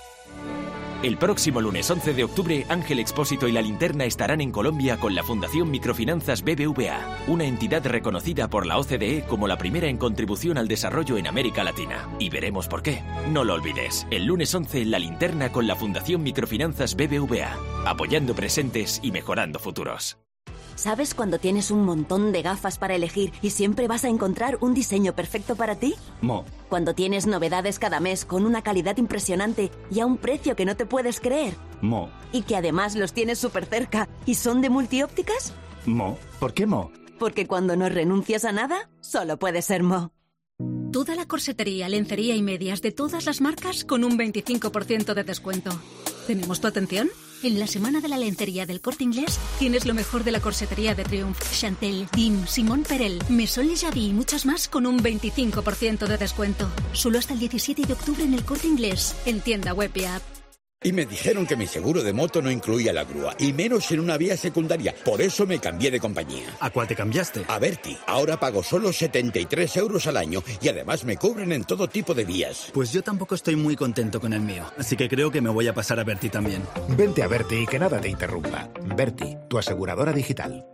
El próximo lunes 11 de octubre, Ángel Expósito y La Linterna estarán en Colombia con la Fundación Microfinanzas BBVA, una entidad reconocida por la OCDE como la primera en contribución al desarrollo en América Latina. Y veremos por qué. No lo olvides, el lunes 11 La Linterna con la Fundación Microfinanzas BBVA, apoyando presentes y mejorando futuros. ¿Sabes cuando tienes un montón de gafas para elegir y siempre vas a encontrar un diseño perfecto para ti? Mo. Cuando tienes novedades cada mes con una calidad impresionante y a un precio que no te puedes creer. Mo. Y que además los tienes súper cerca y son de multiópticas. Mo. ¿Por qué Mo? Porque cuando no renuncias a nada, solo puede ser Mo. Toda la corsetería, lencería y medias de todas las marcas con un 25% de descuento. ¿Tenemos tu atención? En la semana de la lencería del Corte Inglés tienes lo mejor de la corsetería de Triumph, Chantel, Dim, Simone Perel, Maison Le Javi y muchos más con un 25% de descuento. Solo hasta el 17 de octubre en el Corte Inglés, en tienda web y app. Y me dijeron que mi seguro de moto no incluía la grúa, y menos en una vía secundaria. Por eso me cambié de compañía. ¿A cuál te cambiaste? A Verti. Ahora pago solo 73 euros al año y además me cubren en todo tipo de vías. Pues yo tampoco estoy muy contento con el mío, así que creo que me voy a pasar a Verti también. Vente a Verti y que nada te interrumpa. Verti, tu aseguradora digital.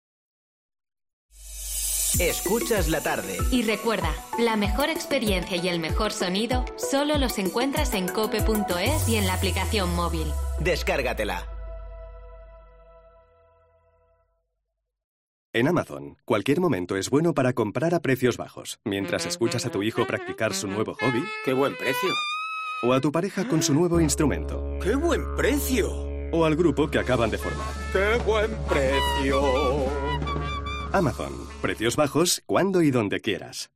Escuchas la tarde. Y recuerda, la mejor experiencia y el mejor sonido solo los encuentras en cope.es y en la aplicación móvil. Descárgatela. En Amazon, cualquier momento es bueno para comprar a precios bajos. Mientras escuchas a tu hijo practicar su nuevo hobby. ¡Qué buen precio! O a tu pareja con su nuevo instrumento. ¡Qué buen precio! O al grupo que acaban de formar. ¡Qué buen precio! Amazon. Precios bajos cuando y donde quieras.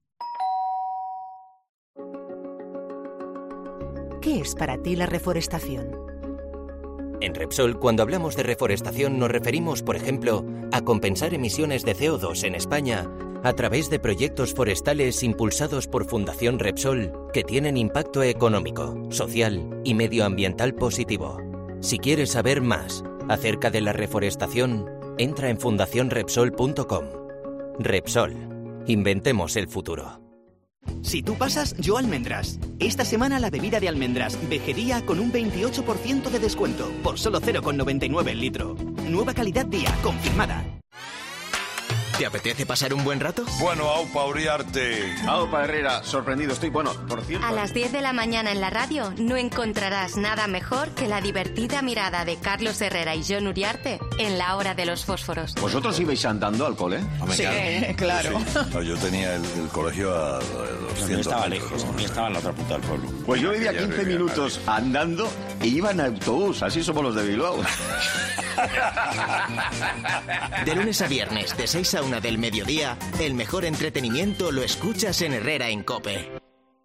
¿Qué es para ti la reforestación? En Repsol, cuando hablamos de reforestación, nos referimos, por ejemplo, a compensar emisiones de CO2 en España a través de proyectos forestales impulsados por Fundación Repsol que tienen impacto económico, social y medioambiental positivo. Si quieres saber más acerca de la reforestación, entra en fundacionrepsol.com. Repsol. Inventemos el futuro. Si tú pasas, yo almendras. Esta semana la bebida de almendras Vejería con un 28% de descuento, por solo 0,99 el litro. Nueva calidad día, confirmada. ¿Te apetece pasar un buen rato? Bueno, aupa Uriarte. Aupa Herrera, sorprendido estoy. Bueno, por cierto... A las 10 de la mañana en la radio no encontrarás nada mejor que la divertida mirada de Carlos Herrera y Jon Uriarte en La Hora de los Fósforos. ¿Vosotros ibais andando al cole? Sí, claro. Sí. No, yo tenía el colegio a 200 No, estaba metros. lejos, estaba en la otra punta del pueblo. Pues yo vivía 15 minutos andando e iba en autobús. Así somos los de Bilbao. De lunes a viernes, de 6 a 1 del mediodía, el mejor entretenimiento lo escuchas en Herrera en COPE.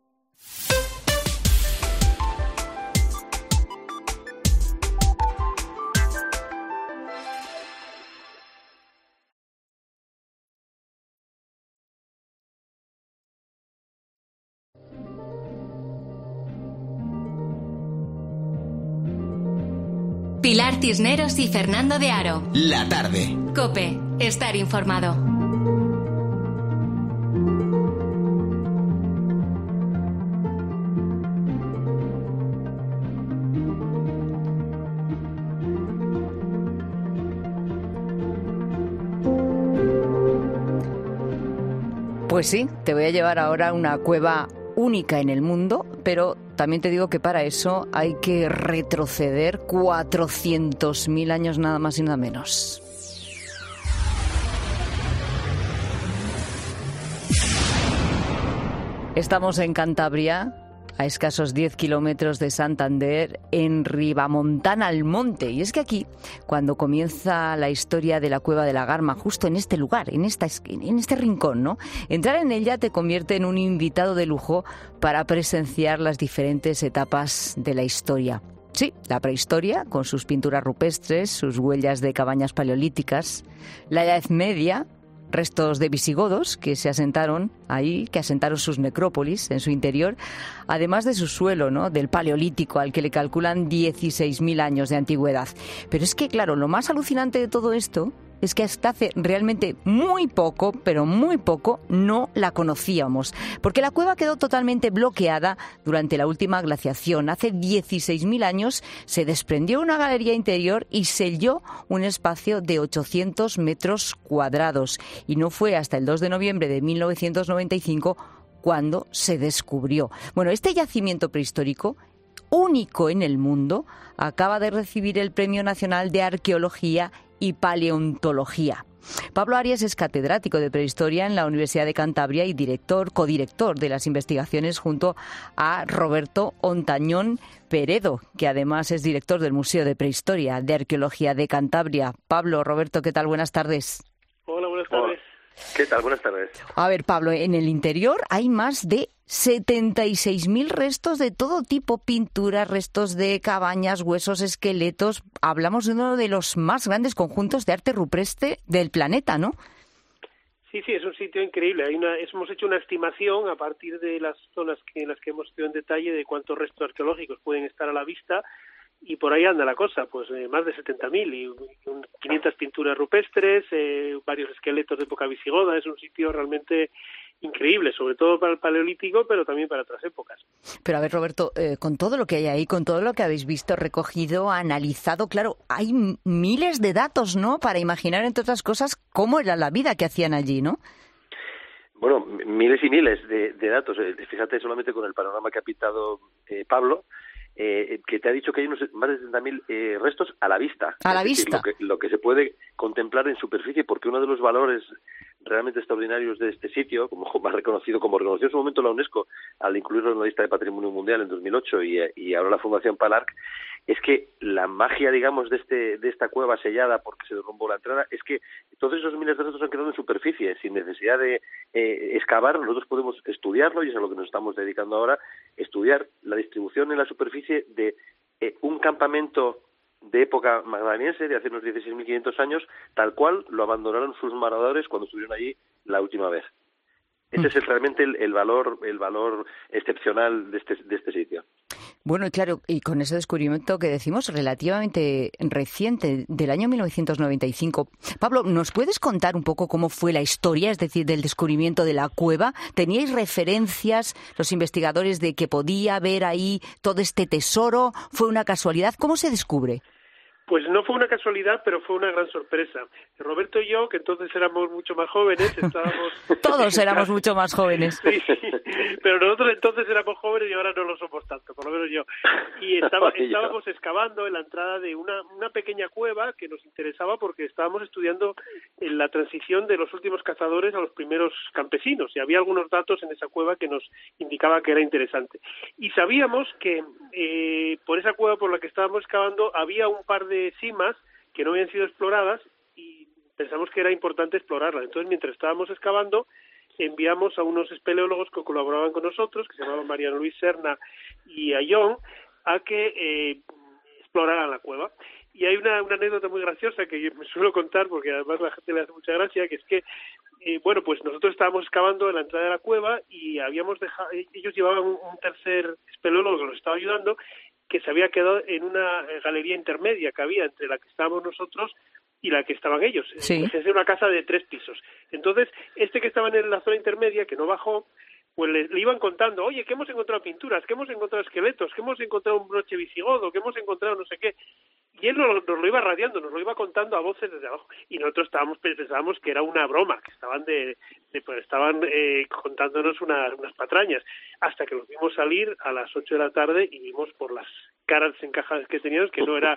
Pilar Cisneros y Fernando de Aro. La tarde. COPE. Estar informado. Pues sí, te voy a llevar ahora a una cueva única en el mundo, pero también te digo que para eso hay que retroceder 400.000 años nada más y nada menos. Estamos en Cantabria, a escasos 10 kilómetros de Santander, en Ribamontana al Monte. Y es que aquí, cuando comienza la historia de la Cueva de la Garma, justo en este lugar, en este rincón, ¿no? Entrar en ella te convierte en un invitado de lujo para presenciar las diferentes etapas de la historia. Sí, la prehistoria, con sus pinturas rupestres, sus huellas de cabañas paleolíticas, la Edad Media, restos de visigodos que se asentaron ahí, que asentaron sus necrópolis en su interior, además de su suelo, ¿no?, del Paleolítico, al que le calculan 16.000 años de antigüedad. Pero es que, claro, lo más alucinante de todo esto es que hasta hace realmente muy poco, pero muy poco, no la conocíamos. Porque la cueva quedó totalmente bloqueada durante la última glaciación. Hace 16.000 años se desprendió una galería interior y selló un espacio de 800 metros cuadrados. Y no fue hasta el 2 de noviembre de 1995 cuando se descubrió. Bueno, este yacimiento prehistórico, único en el mundo, acaba de recibir el Premio Nacional de Arqueología y Paleontología. Pablo Arias es catedrático de Prehistoria en la Universidad de Cantabria y codirector de las investigaciones junto a Roberto Ontañón Peredo, que además es director del Museo de Prehistoria de Arqueología de Cantabria. Pablo, Roberto, ¿qué tal? Buenas tardes. Hola, buenas tardes. ¿Qué tal? Buenas tardes. A ver, Pablo, en el interior hay más de 76.000 restos de todo tipo, pinturas, restos de cabañas, huesos, esqueletos. Hablamos de uno de los más grandes conjuntos de arte rupestre del planeta, ¿no? Sí, es un sitio increíble. Hemos hecho una estimación a partir de las zonas en las que hemos estudiado en detalle de cuántos restos arqueológicos pueden estar a la vista, y por ahí anda la cosa, pues más de 70.000 y 500 pinturas rupestres, varios esqueletos de época visigoda. Es un sitio realmente increíble, sobre todo para el Paleolítico, pero también para otras épocas. Pero a ver, Roberto, con todo lo que hay ahí, con todo lo que habéis visto, recogido, analizado, claro, hay miles de datos, ¿no?, para imaginar, entre otras cosas, cómo era la vida que hacían allí, ¿no? Bueno, miles y miles de datos. Fíjate, solamente con el panorama que ha pintado Pablo, que te ha dicho que hay unos más de 70.000 restos a la vista. A la vista. Lo que se puede contemplar en superficie, porque uno de los valores realmente extraordinarios de este sitio, como reconoció en su momento la UNESCO al incluirlo en la lista de Patrimonio Mundial en 2008 y ahora la Fundación Palarc, es que la magia, digamos, de esta cueva sellada porque se derrumbó la entrada, es que todos esos miles de restos han quedado en superficie, sin necesidad de excavar. Nosotros podemos estudiarlo, y es a lo que nos estamos dedicando ahora, estudiar la distribución en la superficie de un campamento de época magdaleniense, de hace unos 16.500 años, tal cual lo abandonaron sus moradores cuando estuvieron allí la última vez. Ese es realmente el valor excepcional de este sitio. Bueno, y claro, y con ese descubrimiento que decimos relativamente reciente, del año 1995. Pablo, ¿nos puedes contar un poco cómo fue la historia, es decir, del descubrimiento de la cueva? ¿Teníais referencias los investigadores de que podía haber ahí todo este tesoro? ¿Fue una casualidad? ¿Cómo se descubre? Pues no fue una casualidad, pero fue una gran sorpresa. Roberto y yo, que entonces éramos mucho más jóvenes, estábamos... Todos éramos mucho más jóvenes. Sí, pero nosotros entonces éramos jóvenes y ahora no lo somos tanto, por lo menos yo. Y estábamos excavando en la entrada de una pequeña cueva que nos interesaba porque estábamos estudiando en la transición de los últimos cazadores a los primeros campesinos, y había algunos datos en esa cueva que nos indicaba que era interesante. Y sabíamos que por esa cueva por la que estábamos excavando había un par de cimas que no habían sido exploradas y pensamos que era importante explorarlas. Entonces, mientras estábamos excavando, enviamos a unos espeleólogos que colaboraban con nosotros, que se llamaban Mariano Luis Serna y Ayón, a que exploraran la cueva. Y hay una anécdota muy graciosa que yo me suelo contar, porque además a la gente le hace mucha gracia, que es que pues nosotros estábamos excavando en la entrada de la cueva y ellos llevaban un tercer espeleólogo que nos estaba ayudando, que se había quedado en una galería intermedia que había entre la que estábamos nosotros y la que estaban ellos. Sí. Es una casa de 3 pisos. Entonces, que estaba en la zona intermedia, que no bajó, pues le iban contando, oye, que hemos encontrado pinturas, que hemos encontrado esqueletos, que hemos encontrado un broche visigodo, que hemos encontrado no sé qué. Y él nos lo iba radiando, nos lo iba contando a voces desde abajo. Y nosotros pensábamos que era una broma, que estaban contándonos unas patrañas. Hasta que los vimos salir a las 8 de la tarde y vimos por las caras encajadas que teníamos que no era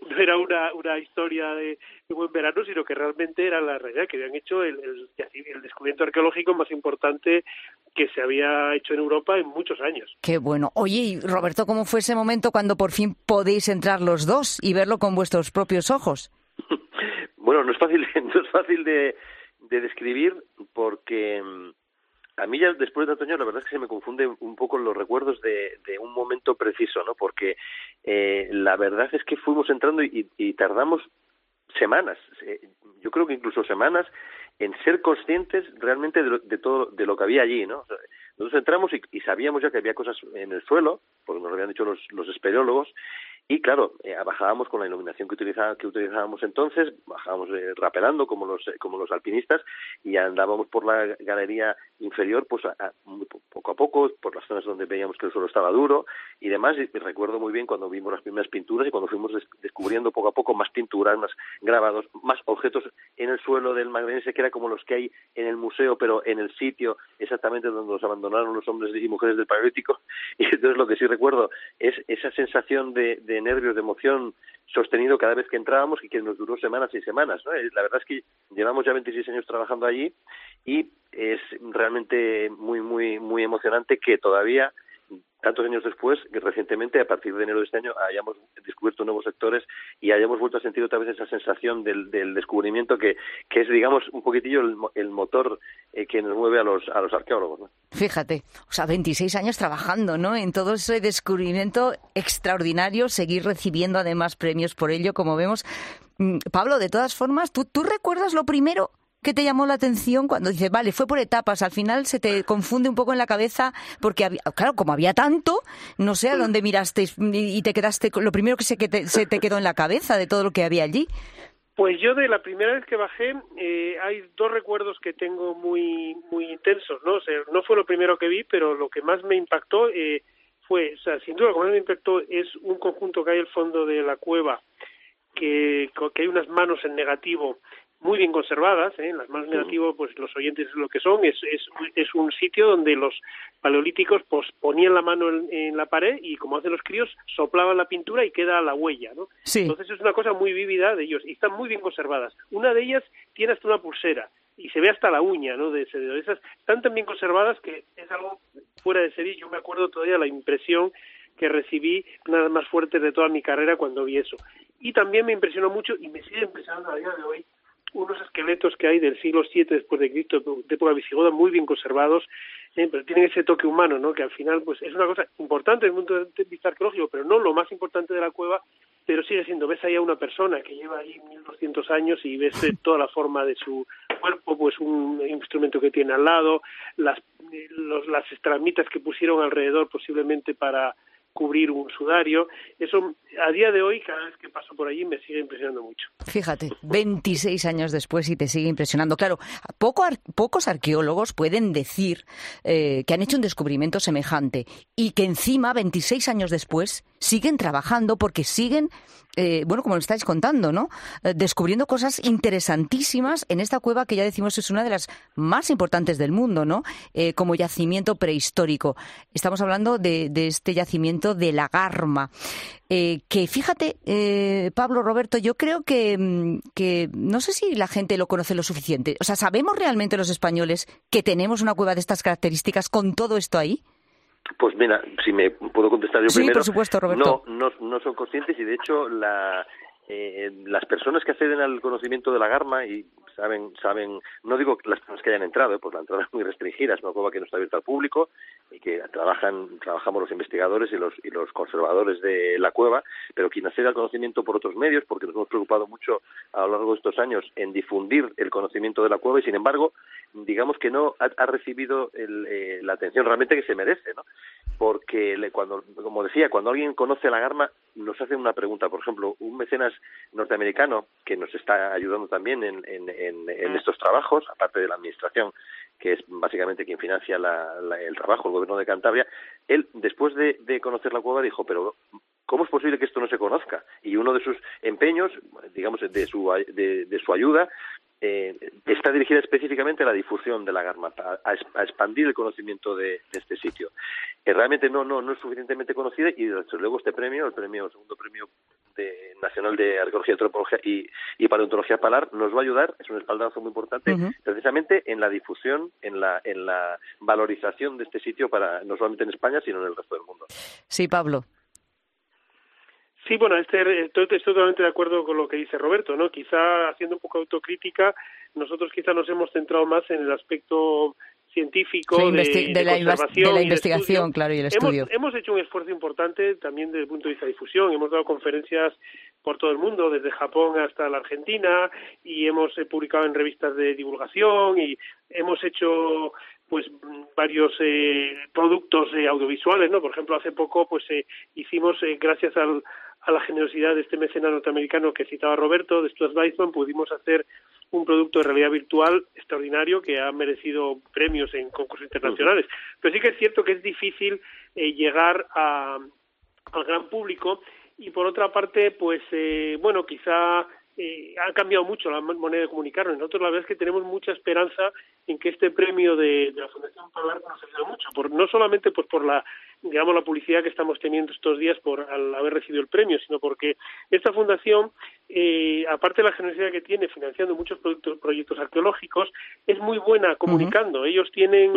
una historia de buen verano, sino que realmente era la realidad, que habían hecho el descubrimiento arqueológico más importante que se había hecho en Europa en muchos años. Qué bueno. Oye, y Roberto, ¿cómo fue ese momento cuando por fin podéis entrar los dos y verlo con vuestros propios ojos? Bueno, no es fácil de describir, porque a mí ya después de tantos años la verdad es que se me confunde un poco los recuerdos de un momento preciso, ¿no? Porque la verdad es que fuimos entrando y tardamos semanas, yo creo que incluso semanas, en ser conscientes realmente de todo lo que había allí, ¿no? O sea, nosotros entramos y sabíamos ya que había cosas en el suelo, porque nos lo habían dicho los espeleólogos, y claro, bajábamos con la iluminación que utilizábamos entonces, bajábamos rapelando como los alpinistas, y andábamos por la galería inferior, pues poco a poco, por las zonas donde veíamos que el suelo estaba duro y demás. Y recuerdo muy bien cuando vimos las primeras pinturas y cuando fuimos descubriendo poco a poco más pinturas, más grabados, más objetos en el suelo del Magdaleniense, que era como los que hay en el museo, pero en el sitio exactamente donde los abandonaron los hombres y mujeres del Paleolítico. Y entonces lo que sí recuerdo es esa sensación de nervios, de emoción sostenido cada vez que entrábamos, y que nos duró semanas y semanas, ¿no? La verdad es que llevamos ya 26 años trabajando allí y es realmente muy, muy, muy emocionante que todavía, tantos años después, que recientemente, a partir de enero de este año, hayamos descubierto nuevos sectores y hayamos vuelto a sentir otra vez esa sensación del descubrimiento que es, digamos, un poquitillo el motor que nos mueve a los arqueólogos, ¿no? Fíjate, 26 años trabajando, ¿no? En todo ese descubrimiento extraordinario, seguir recibiendo además premios por ello, como vemos. Pablo, de todas formas, ¿tú recuerdas lo primero que te llamó la atención cuando dices, vale, fue por etapas, al final se te confunde un poco en la cabeza porque, claro, como había tanto, no sé a dónde miraste y te quedaste con lo primero que se te quedó en la cabeza de todo lo que había allí? Pues yo de la primera vez que bajé hay 2 recuerdos que tengo muy muy intensos, ¿no? O sea, no fue lo primero que vi, pero lo que más me impactó fue, o sea, sin duda lo que más me impactó es un conjunto que hay al fondo de la cueva, que hay unas manos en negativo muy bien conservadas, las más negativas, pues los oyentes lo que son, es un sitio donde los paleolíticos pues ponían la mano en la pared y, como hacen los críos, soplaban la pintura y queda la huella, ¿no? Sí. Entonces es una cosa muy vívida de ellos y están muy bien conservadas. Una de ellas tiene hasta una pulsera y se ve hasta la uña, ¿no? De esas están tan bien conservadas que es algo fuera de serie. Yo me acuerdo todavía la impresión que recibí, una de las más fuertes de toda mi carrera cuando vi eso. Y también me impresionó mucho, y me sigue impresionando a día de hoy, unos esqueletos que hay del siglo VII después de Cristo, de época visigoda, muy bien conservados, pero tienen ese toque humano, ¿no? Que al final pues es una cosa importante desde el punto de vista arqueológico, pero no lo más importante de la cueva, pero sigue siendo, ves ahí a una persona que lleva ahí 1200 años y ves toda la forma de su cuerpo, pues un instrumento que tiene al lado, las estalagmitas que pusieron alrededor posiblemente para cubrir un sudario. Eso, a día de hoy, cada vez que paso por allí, me sigue impresionando mucho. Fíjate, 26 años después y te sigue impresionando. Claro, pocos arqueólogos pueden decir que han hecho un descubrimiento semejante y que encima, 26 años después, siguen trabajando porque siguen, como lo estáis contando, ¿no? Descubriendo cosas interesantísimas en esta cueva que ya decimos es una de las más importantes del mundo, ¿no? Como yacimiento prehistórico. Estamos hablando de este yacimiento de la Garma. Que fíjate, Pablo, Roberto, yo creo que no sé si la gente lo conoce lo suficiente. O sea, ¿sabemos realmente los españoles que tenemos una cueva de estas características con todo esto ahí? Pues mira, si me puedo contestar yo primero. Sí, por supuesto, Roberto. No son conscientes y de hecho las personas que acceden al conocimiento de la Garma y saben, no digo las personas que hayan entrado, pues la entrada es muy restringida, es una cueva que no está abierta al público y que trabajamos los investigadores y los conservadores de la cueva, pero quien accede al conocimiento por otros medios, porque nos hemos preocupado mucho a lo largo de estos años en difundir el conocimiento de la cueva y sin embargo, digamos que no ha recibido la atención realmente que se merece, ¿no? Porque como decía, cuando alguien conoce la Garma nos hacen una pregunta, por ejemplo, un mecenas norteamericano que nos está ayudando también en estos trabajos, aparte de la administración, que es básicamente quien financia el trabajo, el gobierno de Cantabria, él, después de conocer la cueva, dijo, pero ¿cómo es posible que esto no se conozca? Y uno de sus empeños, digamos, de su ayuda, está dirigida específicamente a la difusión de la Garma, a expandir el conocimiento de este sitio. Realmente no es suficientemente conocida y desde luego este premio, el segundo premio nacional de arqueología, antropología y paleontología Palar nos va a ayudar, es un espaldarazo muy importante, precisamente en la difusión, en la valorización de este sitio no solamente en España, sino en el resto del mundo. Sí, Pablo. Sí, bueno, estoy totalmente de acuerdo con lo que dice Roberto, ¿no? Quizá haciendo un poco de autocrítica, nosotros quizá nos hemos centrado más en el aspecto científico de la investigación, claro, y el estudio. Hemos hecho un esfuerzo importante también desde el punto de vista de difusión. Hemos dado conferencias por todo el mundo, desde Japón hasta la Argentina, y hemos publicado en revistas de divulgación y hemos hecho pues varios productos audiovisuales, ¿no? Por ejemplo, hace poco pues hicimos gracias a la generosidad de este mecenas norteamericano que citaba Roberto, de Stuart Weissman, pudimos hacer un producto de realidad virtual extraordinario que ha merecido premios en concursos internacionales. Pero sí que es cierto que es difícil llegar al gran público y por otra parte, pues quizá ha cambiado mucho la manera de comunicarnos. Nosotros la verdad es que tenemos mucha esperanza en que este premio de la Fundación Palar nos ayude mucho, no solamente pues por la publicidad que estamos teniendo estos días al haber recibido el premio, sino porque esta fundación, aparte de la generosidad que tiene financiando muchos proyectos arqueológicos, es muy buena comunicando. Ellos tienen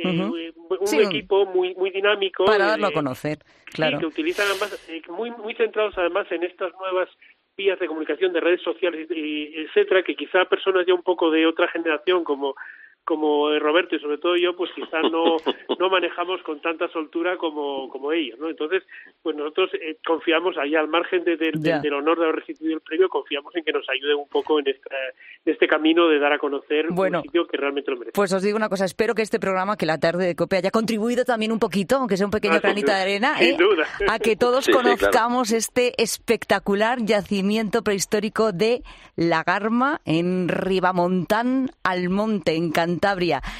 un equipo muy dinámico para darlo a conocer, claro. Sí, que utilizan además muy centrados además en estas nuevas vías de comunicación de redes sociales, etcétera, que quizá personas ya un poco de otra generación como Roberto y sobre todo yo, pues quizás no manejamos con tanta soltura como ellos, ¿no? Entonces, pues nosotros confiamos ahí al margen del honor de haber recibido el premio, confiamos en que nos ayuden un poco en este camino de dar a conocer un sitio que realmente lo merece. Pues os digo una cosa, espero que este programa, que la tarde de COPE haya contribuido también un poquito, aunque sea un pequeño granito de arena, sin duda, a que todos conozcamos este espectacular yacimiento prehistórico de la Garma en Ribamontán al Monte, en Cantabria.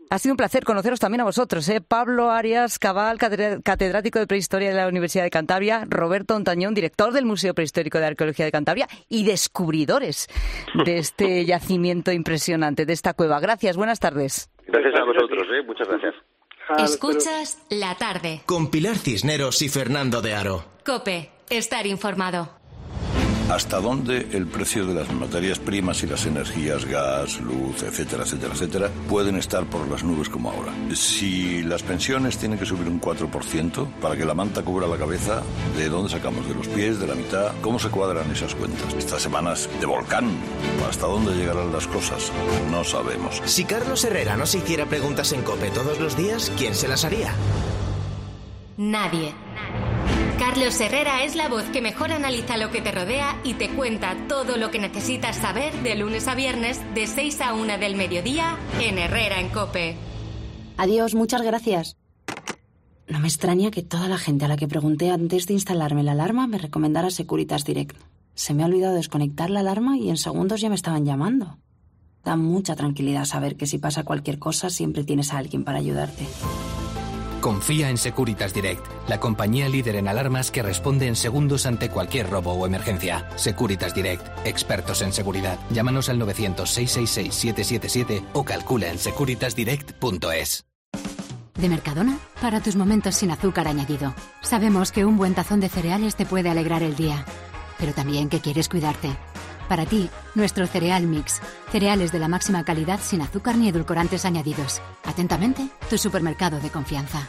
Ha sido un placer conoceros también a vosotros, Pablo Arias Cabal, catedrático de Prehistoria de la Universidad de Cantabria, Roberto Ontañón, director del Museo Prehistórico de Arqueología de Cantabria y descubridores de este yacimiento impresionante, de esta cueva. Gracias, buenas tardes. Gracias a vosotros, muchas gracias. Escuchas La Tarde. Con Pilar Cisneros y Fernando de Aro. COPE, estar informado. ¿Hasta dónde el precio de las materias primas y las energías, gas, luz, etcétera, etcétera, etcétera, pueden estar por las nubes como ahora? Si las pensiones tienen que subir un 4% para que la manta cubra la cabeza, ¿de dónde sacamos? ¿De los pies? ¿De la mitad? ¿Cómo se cuadran esas cuentas? Estas semanas de volcán. ¿Hasta dónde llegarán las cosas? No sabemos. Si Carlos Herrera no se hiciera preguntas en COPE todos los días, ¿quién se las haría? Nadie. Carlos Herrera es la voz que mejor analiza lo que te rodea y te cuenta todo lo que necesitas saber de lunes a viernes de 6 a 1 del mediodía en Herrera en COPE. Adiós, muchas gracias. No me extraña que toda la gente a la que pregunté antes de instalarme la alarma me recomendara Securitas Direct. Se me ha olvidado desconectar la alarma y en segundos ya me estaban llamando. Da mucha tranquilidad saber que si pasa cualquier cosa siempre tienes a alguien para ayudarte. Confía en Securitas Direct, la compañía líder en alarmas que responde en segundos ante cualquier robo o emergencia. Securitas Direct, expertos en seguridad. Llámanos al 900-666-777 o calcula en securitasdirect.es. De Mercadona, para tus momentos sin azúcar añadido. Sabemos que un buen tazón de cereales te puede alegrar el día, pero también que quieres cuidarte. Para ti, nuestro cereal mix. Cereales de la máxima calidad sin azúcar ni edulcorantes añadidos. Atentamente, tu supermercado de confianza.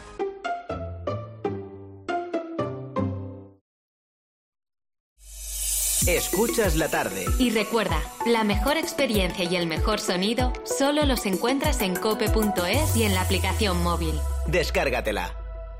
Escuchas La Tarde. Y recuerda, la mejor experiencia y el mejor sonido solo los encuentras en cope.es y en la aplicación móvil. Descárgatela.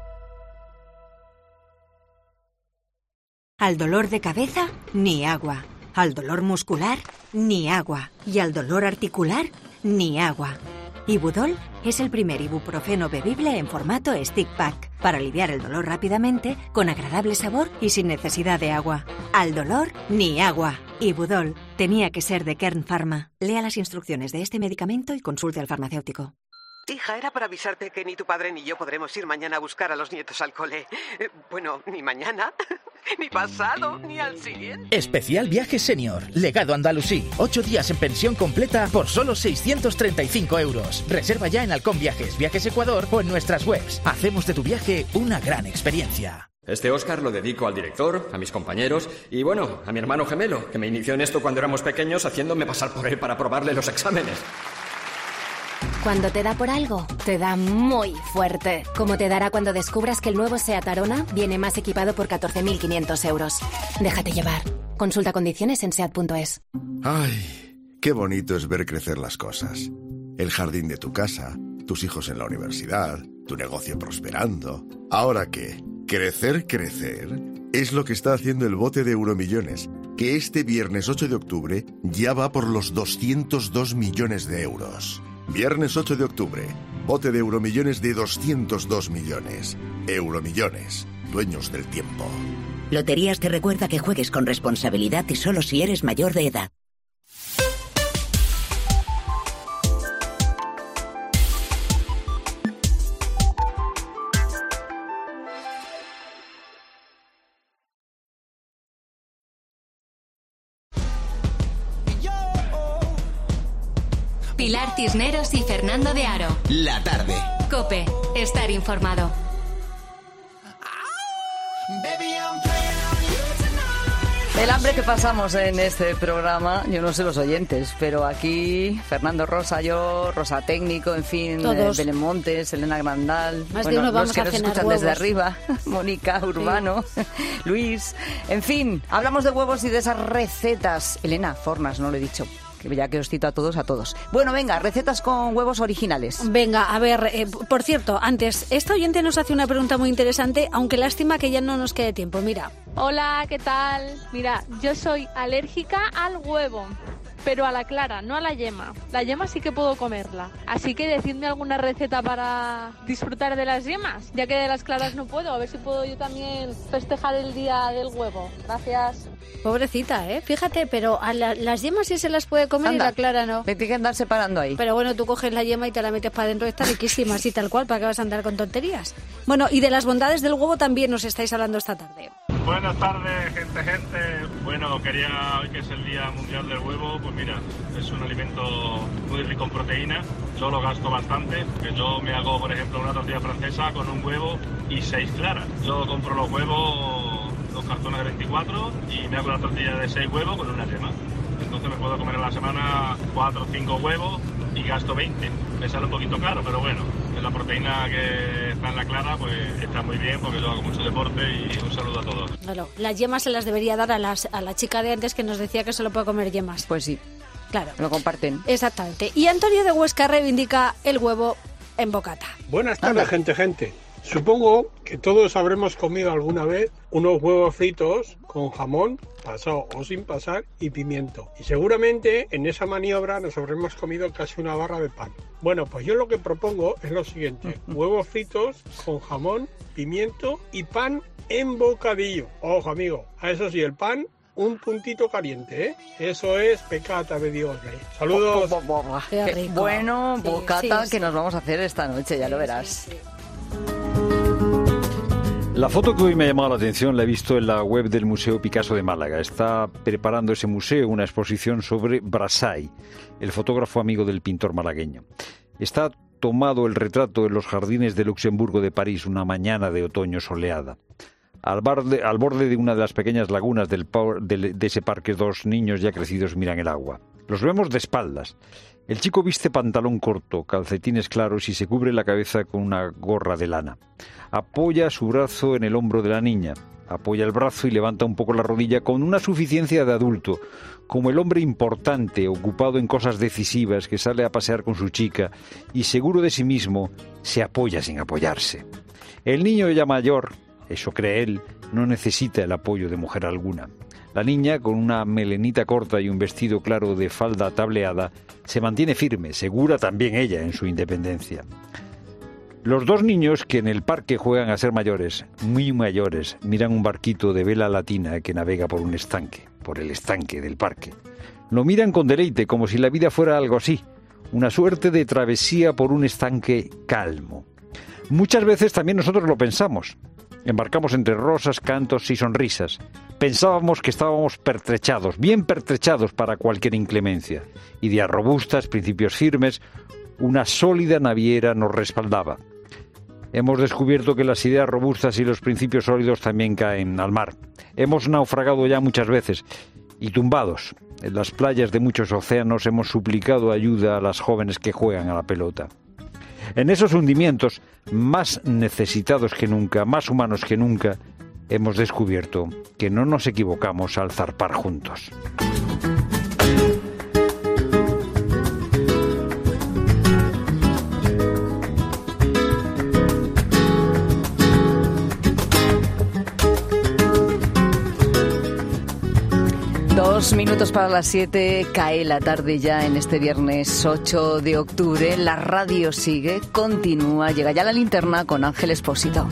Al dolor de cabeza, ni agua. Al dolor muscular, ni agua. Y al dolor articular, ni agua. Ibudol es el primer ibuprofeno bebible en formato stick pack para aliviar el dolor rápidamente, con agradable sabor y sin necesidad de agua. Al dolor, ni agua. Ibudol tenía que ser de Kern Pharma. Lea las instrucciones de este medicamento y consulte al farmacéutico. Hija, era para avisarte que ni tu padre ni yo podremos ir mañana a buscar a los nietos al cole. Bueno, ni mañana, ni pasado, ni al siguiente. Especial Viaje Senior, Legado Andalusí. 8 días en pensión completa por solo 635 euros. Reserva ya en Halcón Viajes, Viajes Ecuador o en nuestras webs. Hacemos de tu viaje una gran experiencia. Este Óscar lo dedico al director, a mis compañeros y, bueno, a mi hermano gemelo, que me inició en esto cuando éramos pequeños haciéndome pasar por él para probarle los exámenes. Cuando te da por algo, te da muy fuerte. Como te dará cuando descubras que el nuevo SEAT Arona viene más equipado por 14.500 euros. Déjate llevar. Consulta condiciones en SEAT.es. Ay, qué bonito es ver crecer las cosas. El jardín de tu casa, tus hijos en la universidad, tu negocio prosperando. ¿Ahora qué? Crecer, crecer. Es lo que está haciendo el bote de Euromillones, que este viernes 8 de octubre ya va por los 202 millones de euros. Viernes 8 de octubre, bote de Euromillones de 202 millones. Euromillones, dueños del tiempo. Loterías te recuerda que juegues con responsabilidad y solo si eres mayor de edad. Pilar Cisneros y Fernando de Aro. La Tarde. COPE. Estar informado. El hambre que pasamos en este programa, yo no sé los oyentes, pero aquí Fernando Rosa, yo, Rosa Técnico, en fin, Belén Montes, Elena Grandal, más de uno vamos los que a nos cenar escuchan huevos. desde arriba, Mónica Urbano, sí. Luis, en fin, hablamos de huevos y de esas recetas. Elena Fornas, no lo he dicho. Ya que os cito a todos. Bueno, venga, recetas con huevos originales. Venga, a ver, por cierto, antes, esta oyente nos hace una pregunta muy interesante, aunque lástima que ya no nos quede tiempo, mira. Hola, ¿qué tal? Mira, yo soy alérgica al huevo. pero a la clara, no a la yema. La yema sí que puedo comerla. Así que decidme alguna receta para disfrutar de las yemas, ya que de las claras no puedo. A ver si puedo yo también festejar el día del huevo. Gracias. Pobrecita, fíjate, pero a las yemas sí se las puede comer. Anda, y la clara no. Me tiene que andar separando ahí. Pero bueno, tú coges la yema y te la metes para adentro, está riquísima, así tal cual, ¿para qué vas a andar con tonterías? Bueno, y de las bondades del huevo también nos estáis hablando esta tarde. Buenas tardes, gente. Bueno, hoy que es el Día Mundial del Huevo, pues mira, es un alimento muy rico en proteína. Yo lo gasto bastante, que yo me hago, por ejemplo, una tortilla francesa con un huevo y 6 claras. Yo compro los huevos, los cartones de 24, y me hago una tortilla de 6 huevos con una yema. Entonces me puedo comer a la semana 4 o 5 huevos y gasto 20. Me sale un poquito caro, pero bueno, la proteína que está en la clara pues está muy bien, porque yo hago mucho deporte. Y un saludo a todos. Claro, las yemas se las debería dar a la chica de antes que nos decía que solo puede comer yemas. Pues sí. Claro. Lo comparten. Exactamente. Y Antonio de Huesca reivindica el huevo en bocata. Buenas tardes, gente. Supongo que todos habremos comido alguna vez unos huevos fritos con jamón, pasado o sin pasar, y pimiento. Y seguramente en esa maniobra nos habremos comido casi una barra de pan. Bueno, pues yo lo que propongo es lo siguiente. Huevos fritos con jamón, pimiento y pan en bocadillo. Ojo, amigo, a eso sí, el pan un puntito caliente, Eso es pecata de Dios. Saludos. Qué bueno, bocata sí. Que nos vamos a hacer esta noche, ya lo verás. Sí. La foto que hoy me ha llamado la atención la he visto en la web del Museo Picasso de Málaga. Está preparando ese museo una exposición sobre Brassai, el fotógrafo amigo del pintor malagueño. Está tomado el retrato en los jardines de Luxemburgo de París una mañana de otoño soleada. Al borde de una de las pequeñas lagunas de ese parque, 2 niños ya crecidos miran el agua. Los vemos de espaldas. El chico viste pantalón corto, calcetines claros y se cubre la cabeza con una gorra de lana. Apoya su brazo en el hombro de la niña. Apoya el brazo y levanta un poco la rodilla con una suficiencia de adulto, como el hombre importante, ocupado en cosas decisivas, que sale a pasear con su chica y, seguro de sí mismo, se apoya sin apoyarse. El niño ya mayor, eso cree él, no necesita el apoyo de mujer alguna. La niña, con una melenita corta y un vestido claro de falda tableada, se mantiene firme, segura también ella en su independencia. Los 2 niños que en el parque juegan a ser mayores, muy mayores, miran un barquito de vela latina que navega por un estanque, por el estanque del parque. Lo miran con deleite, como si la vida fuera algo así, una suerte de travesía por un estanque calmo. Muchas veces también nosotros lo pensamos. Embarcamos entre rosas, cantos y sonrisas. Pensábamos que estábamos pertrechados, bien pertrechados para cualquier inclemencia. Ideas robustas, principios firmes, una sólida naviera nos respaldaba. Hemos descubierto que las ideas robustas y los principios sólidos también caen al mar. Hemos naufragado ya muchas veces y tumbados en las playas de muchos océanos hemos suplicado ayuda a las jóvenes que juegan a la pelota. En esos hundimientos, más necesitados que nunca, más humanos que nunca, hemos descubierto que no nos equivocamos al zarpar juntos. Dos minutos para las 7, cae la tarde ya en este viernes 8 de octubre. La radio sigue, continúa, llega ya la linterna con Ángel Expósito.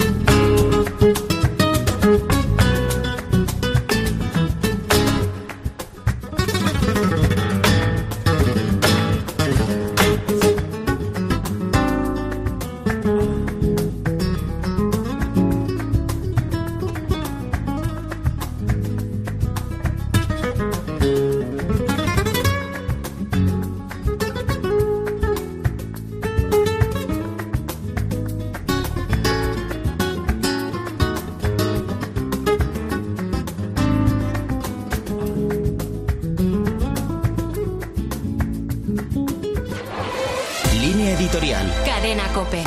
Cadena COPE.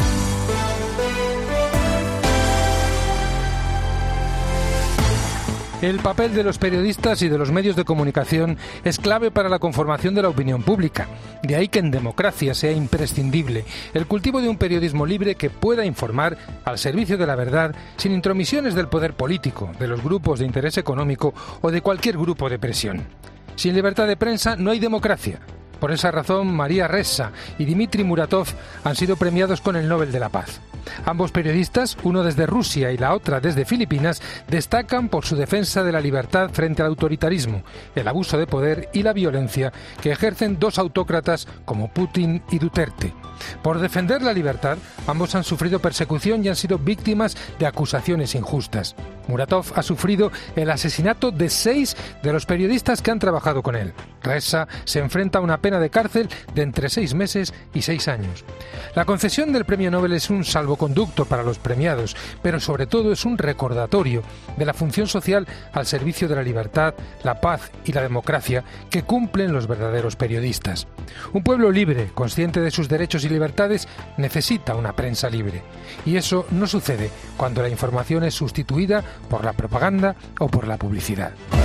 El papel de los periodistas y de los medios de comunicación es clave para la conformación de la opinión pública. De ahí que en democracia sea imprescindible el cultivo de un periodismo libre que pueda informar al servicio de la verdad sin intromisiones del poder político, de los grupos de interés económico o de cualquier grupo de presión. Sin libertad de prensa no hay democracia. Por esa razón, María Ressa y Dmitry Muratov han sido premiados con el Nobel de la Paz. Ambos periodistas, uno desde Rusia y la otra desde Filipinas, destacan por su defensa de la libertad frente al autoritarismo, el abuso de poder y la violencia que ejercen dos autócratas como Putin y Duterte. Por defender la libertad, ambos han sufrido persecución y han sido víctimas de acusaciones injustas. Muratov ha sufrido el asesinato de 6 de los periodistas que han trabajado con él. Ressa se enfrenta a una pena de cárcel de entre 6 meses y 6 años. La concesión del premio Nobel es un salvoconducto para los premiados, pero sobre todo es un recordatorio de la función social al servicio de la libertad, la paz y la democracia que cumplen los verdaderos periodistas. Un pueblo libre, consciente de sus derechos y libertades, necesita una prensa libre. Y eso no sucede cuando la información es sustituida por la propaganda o por la publicidad.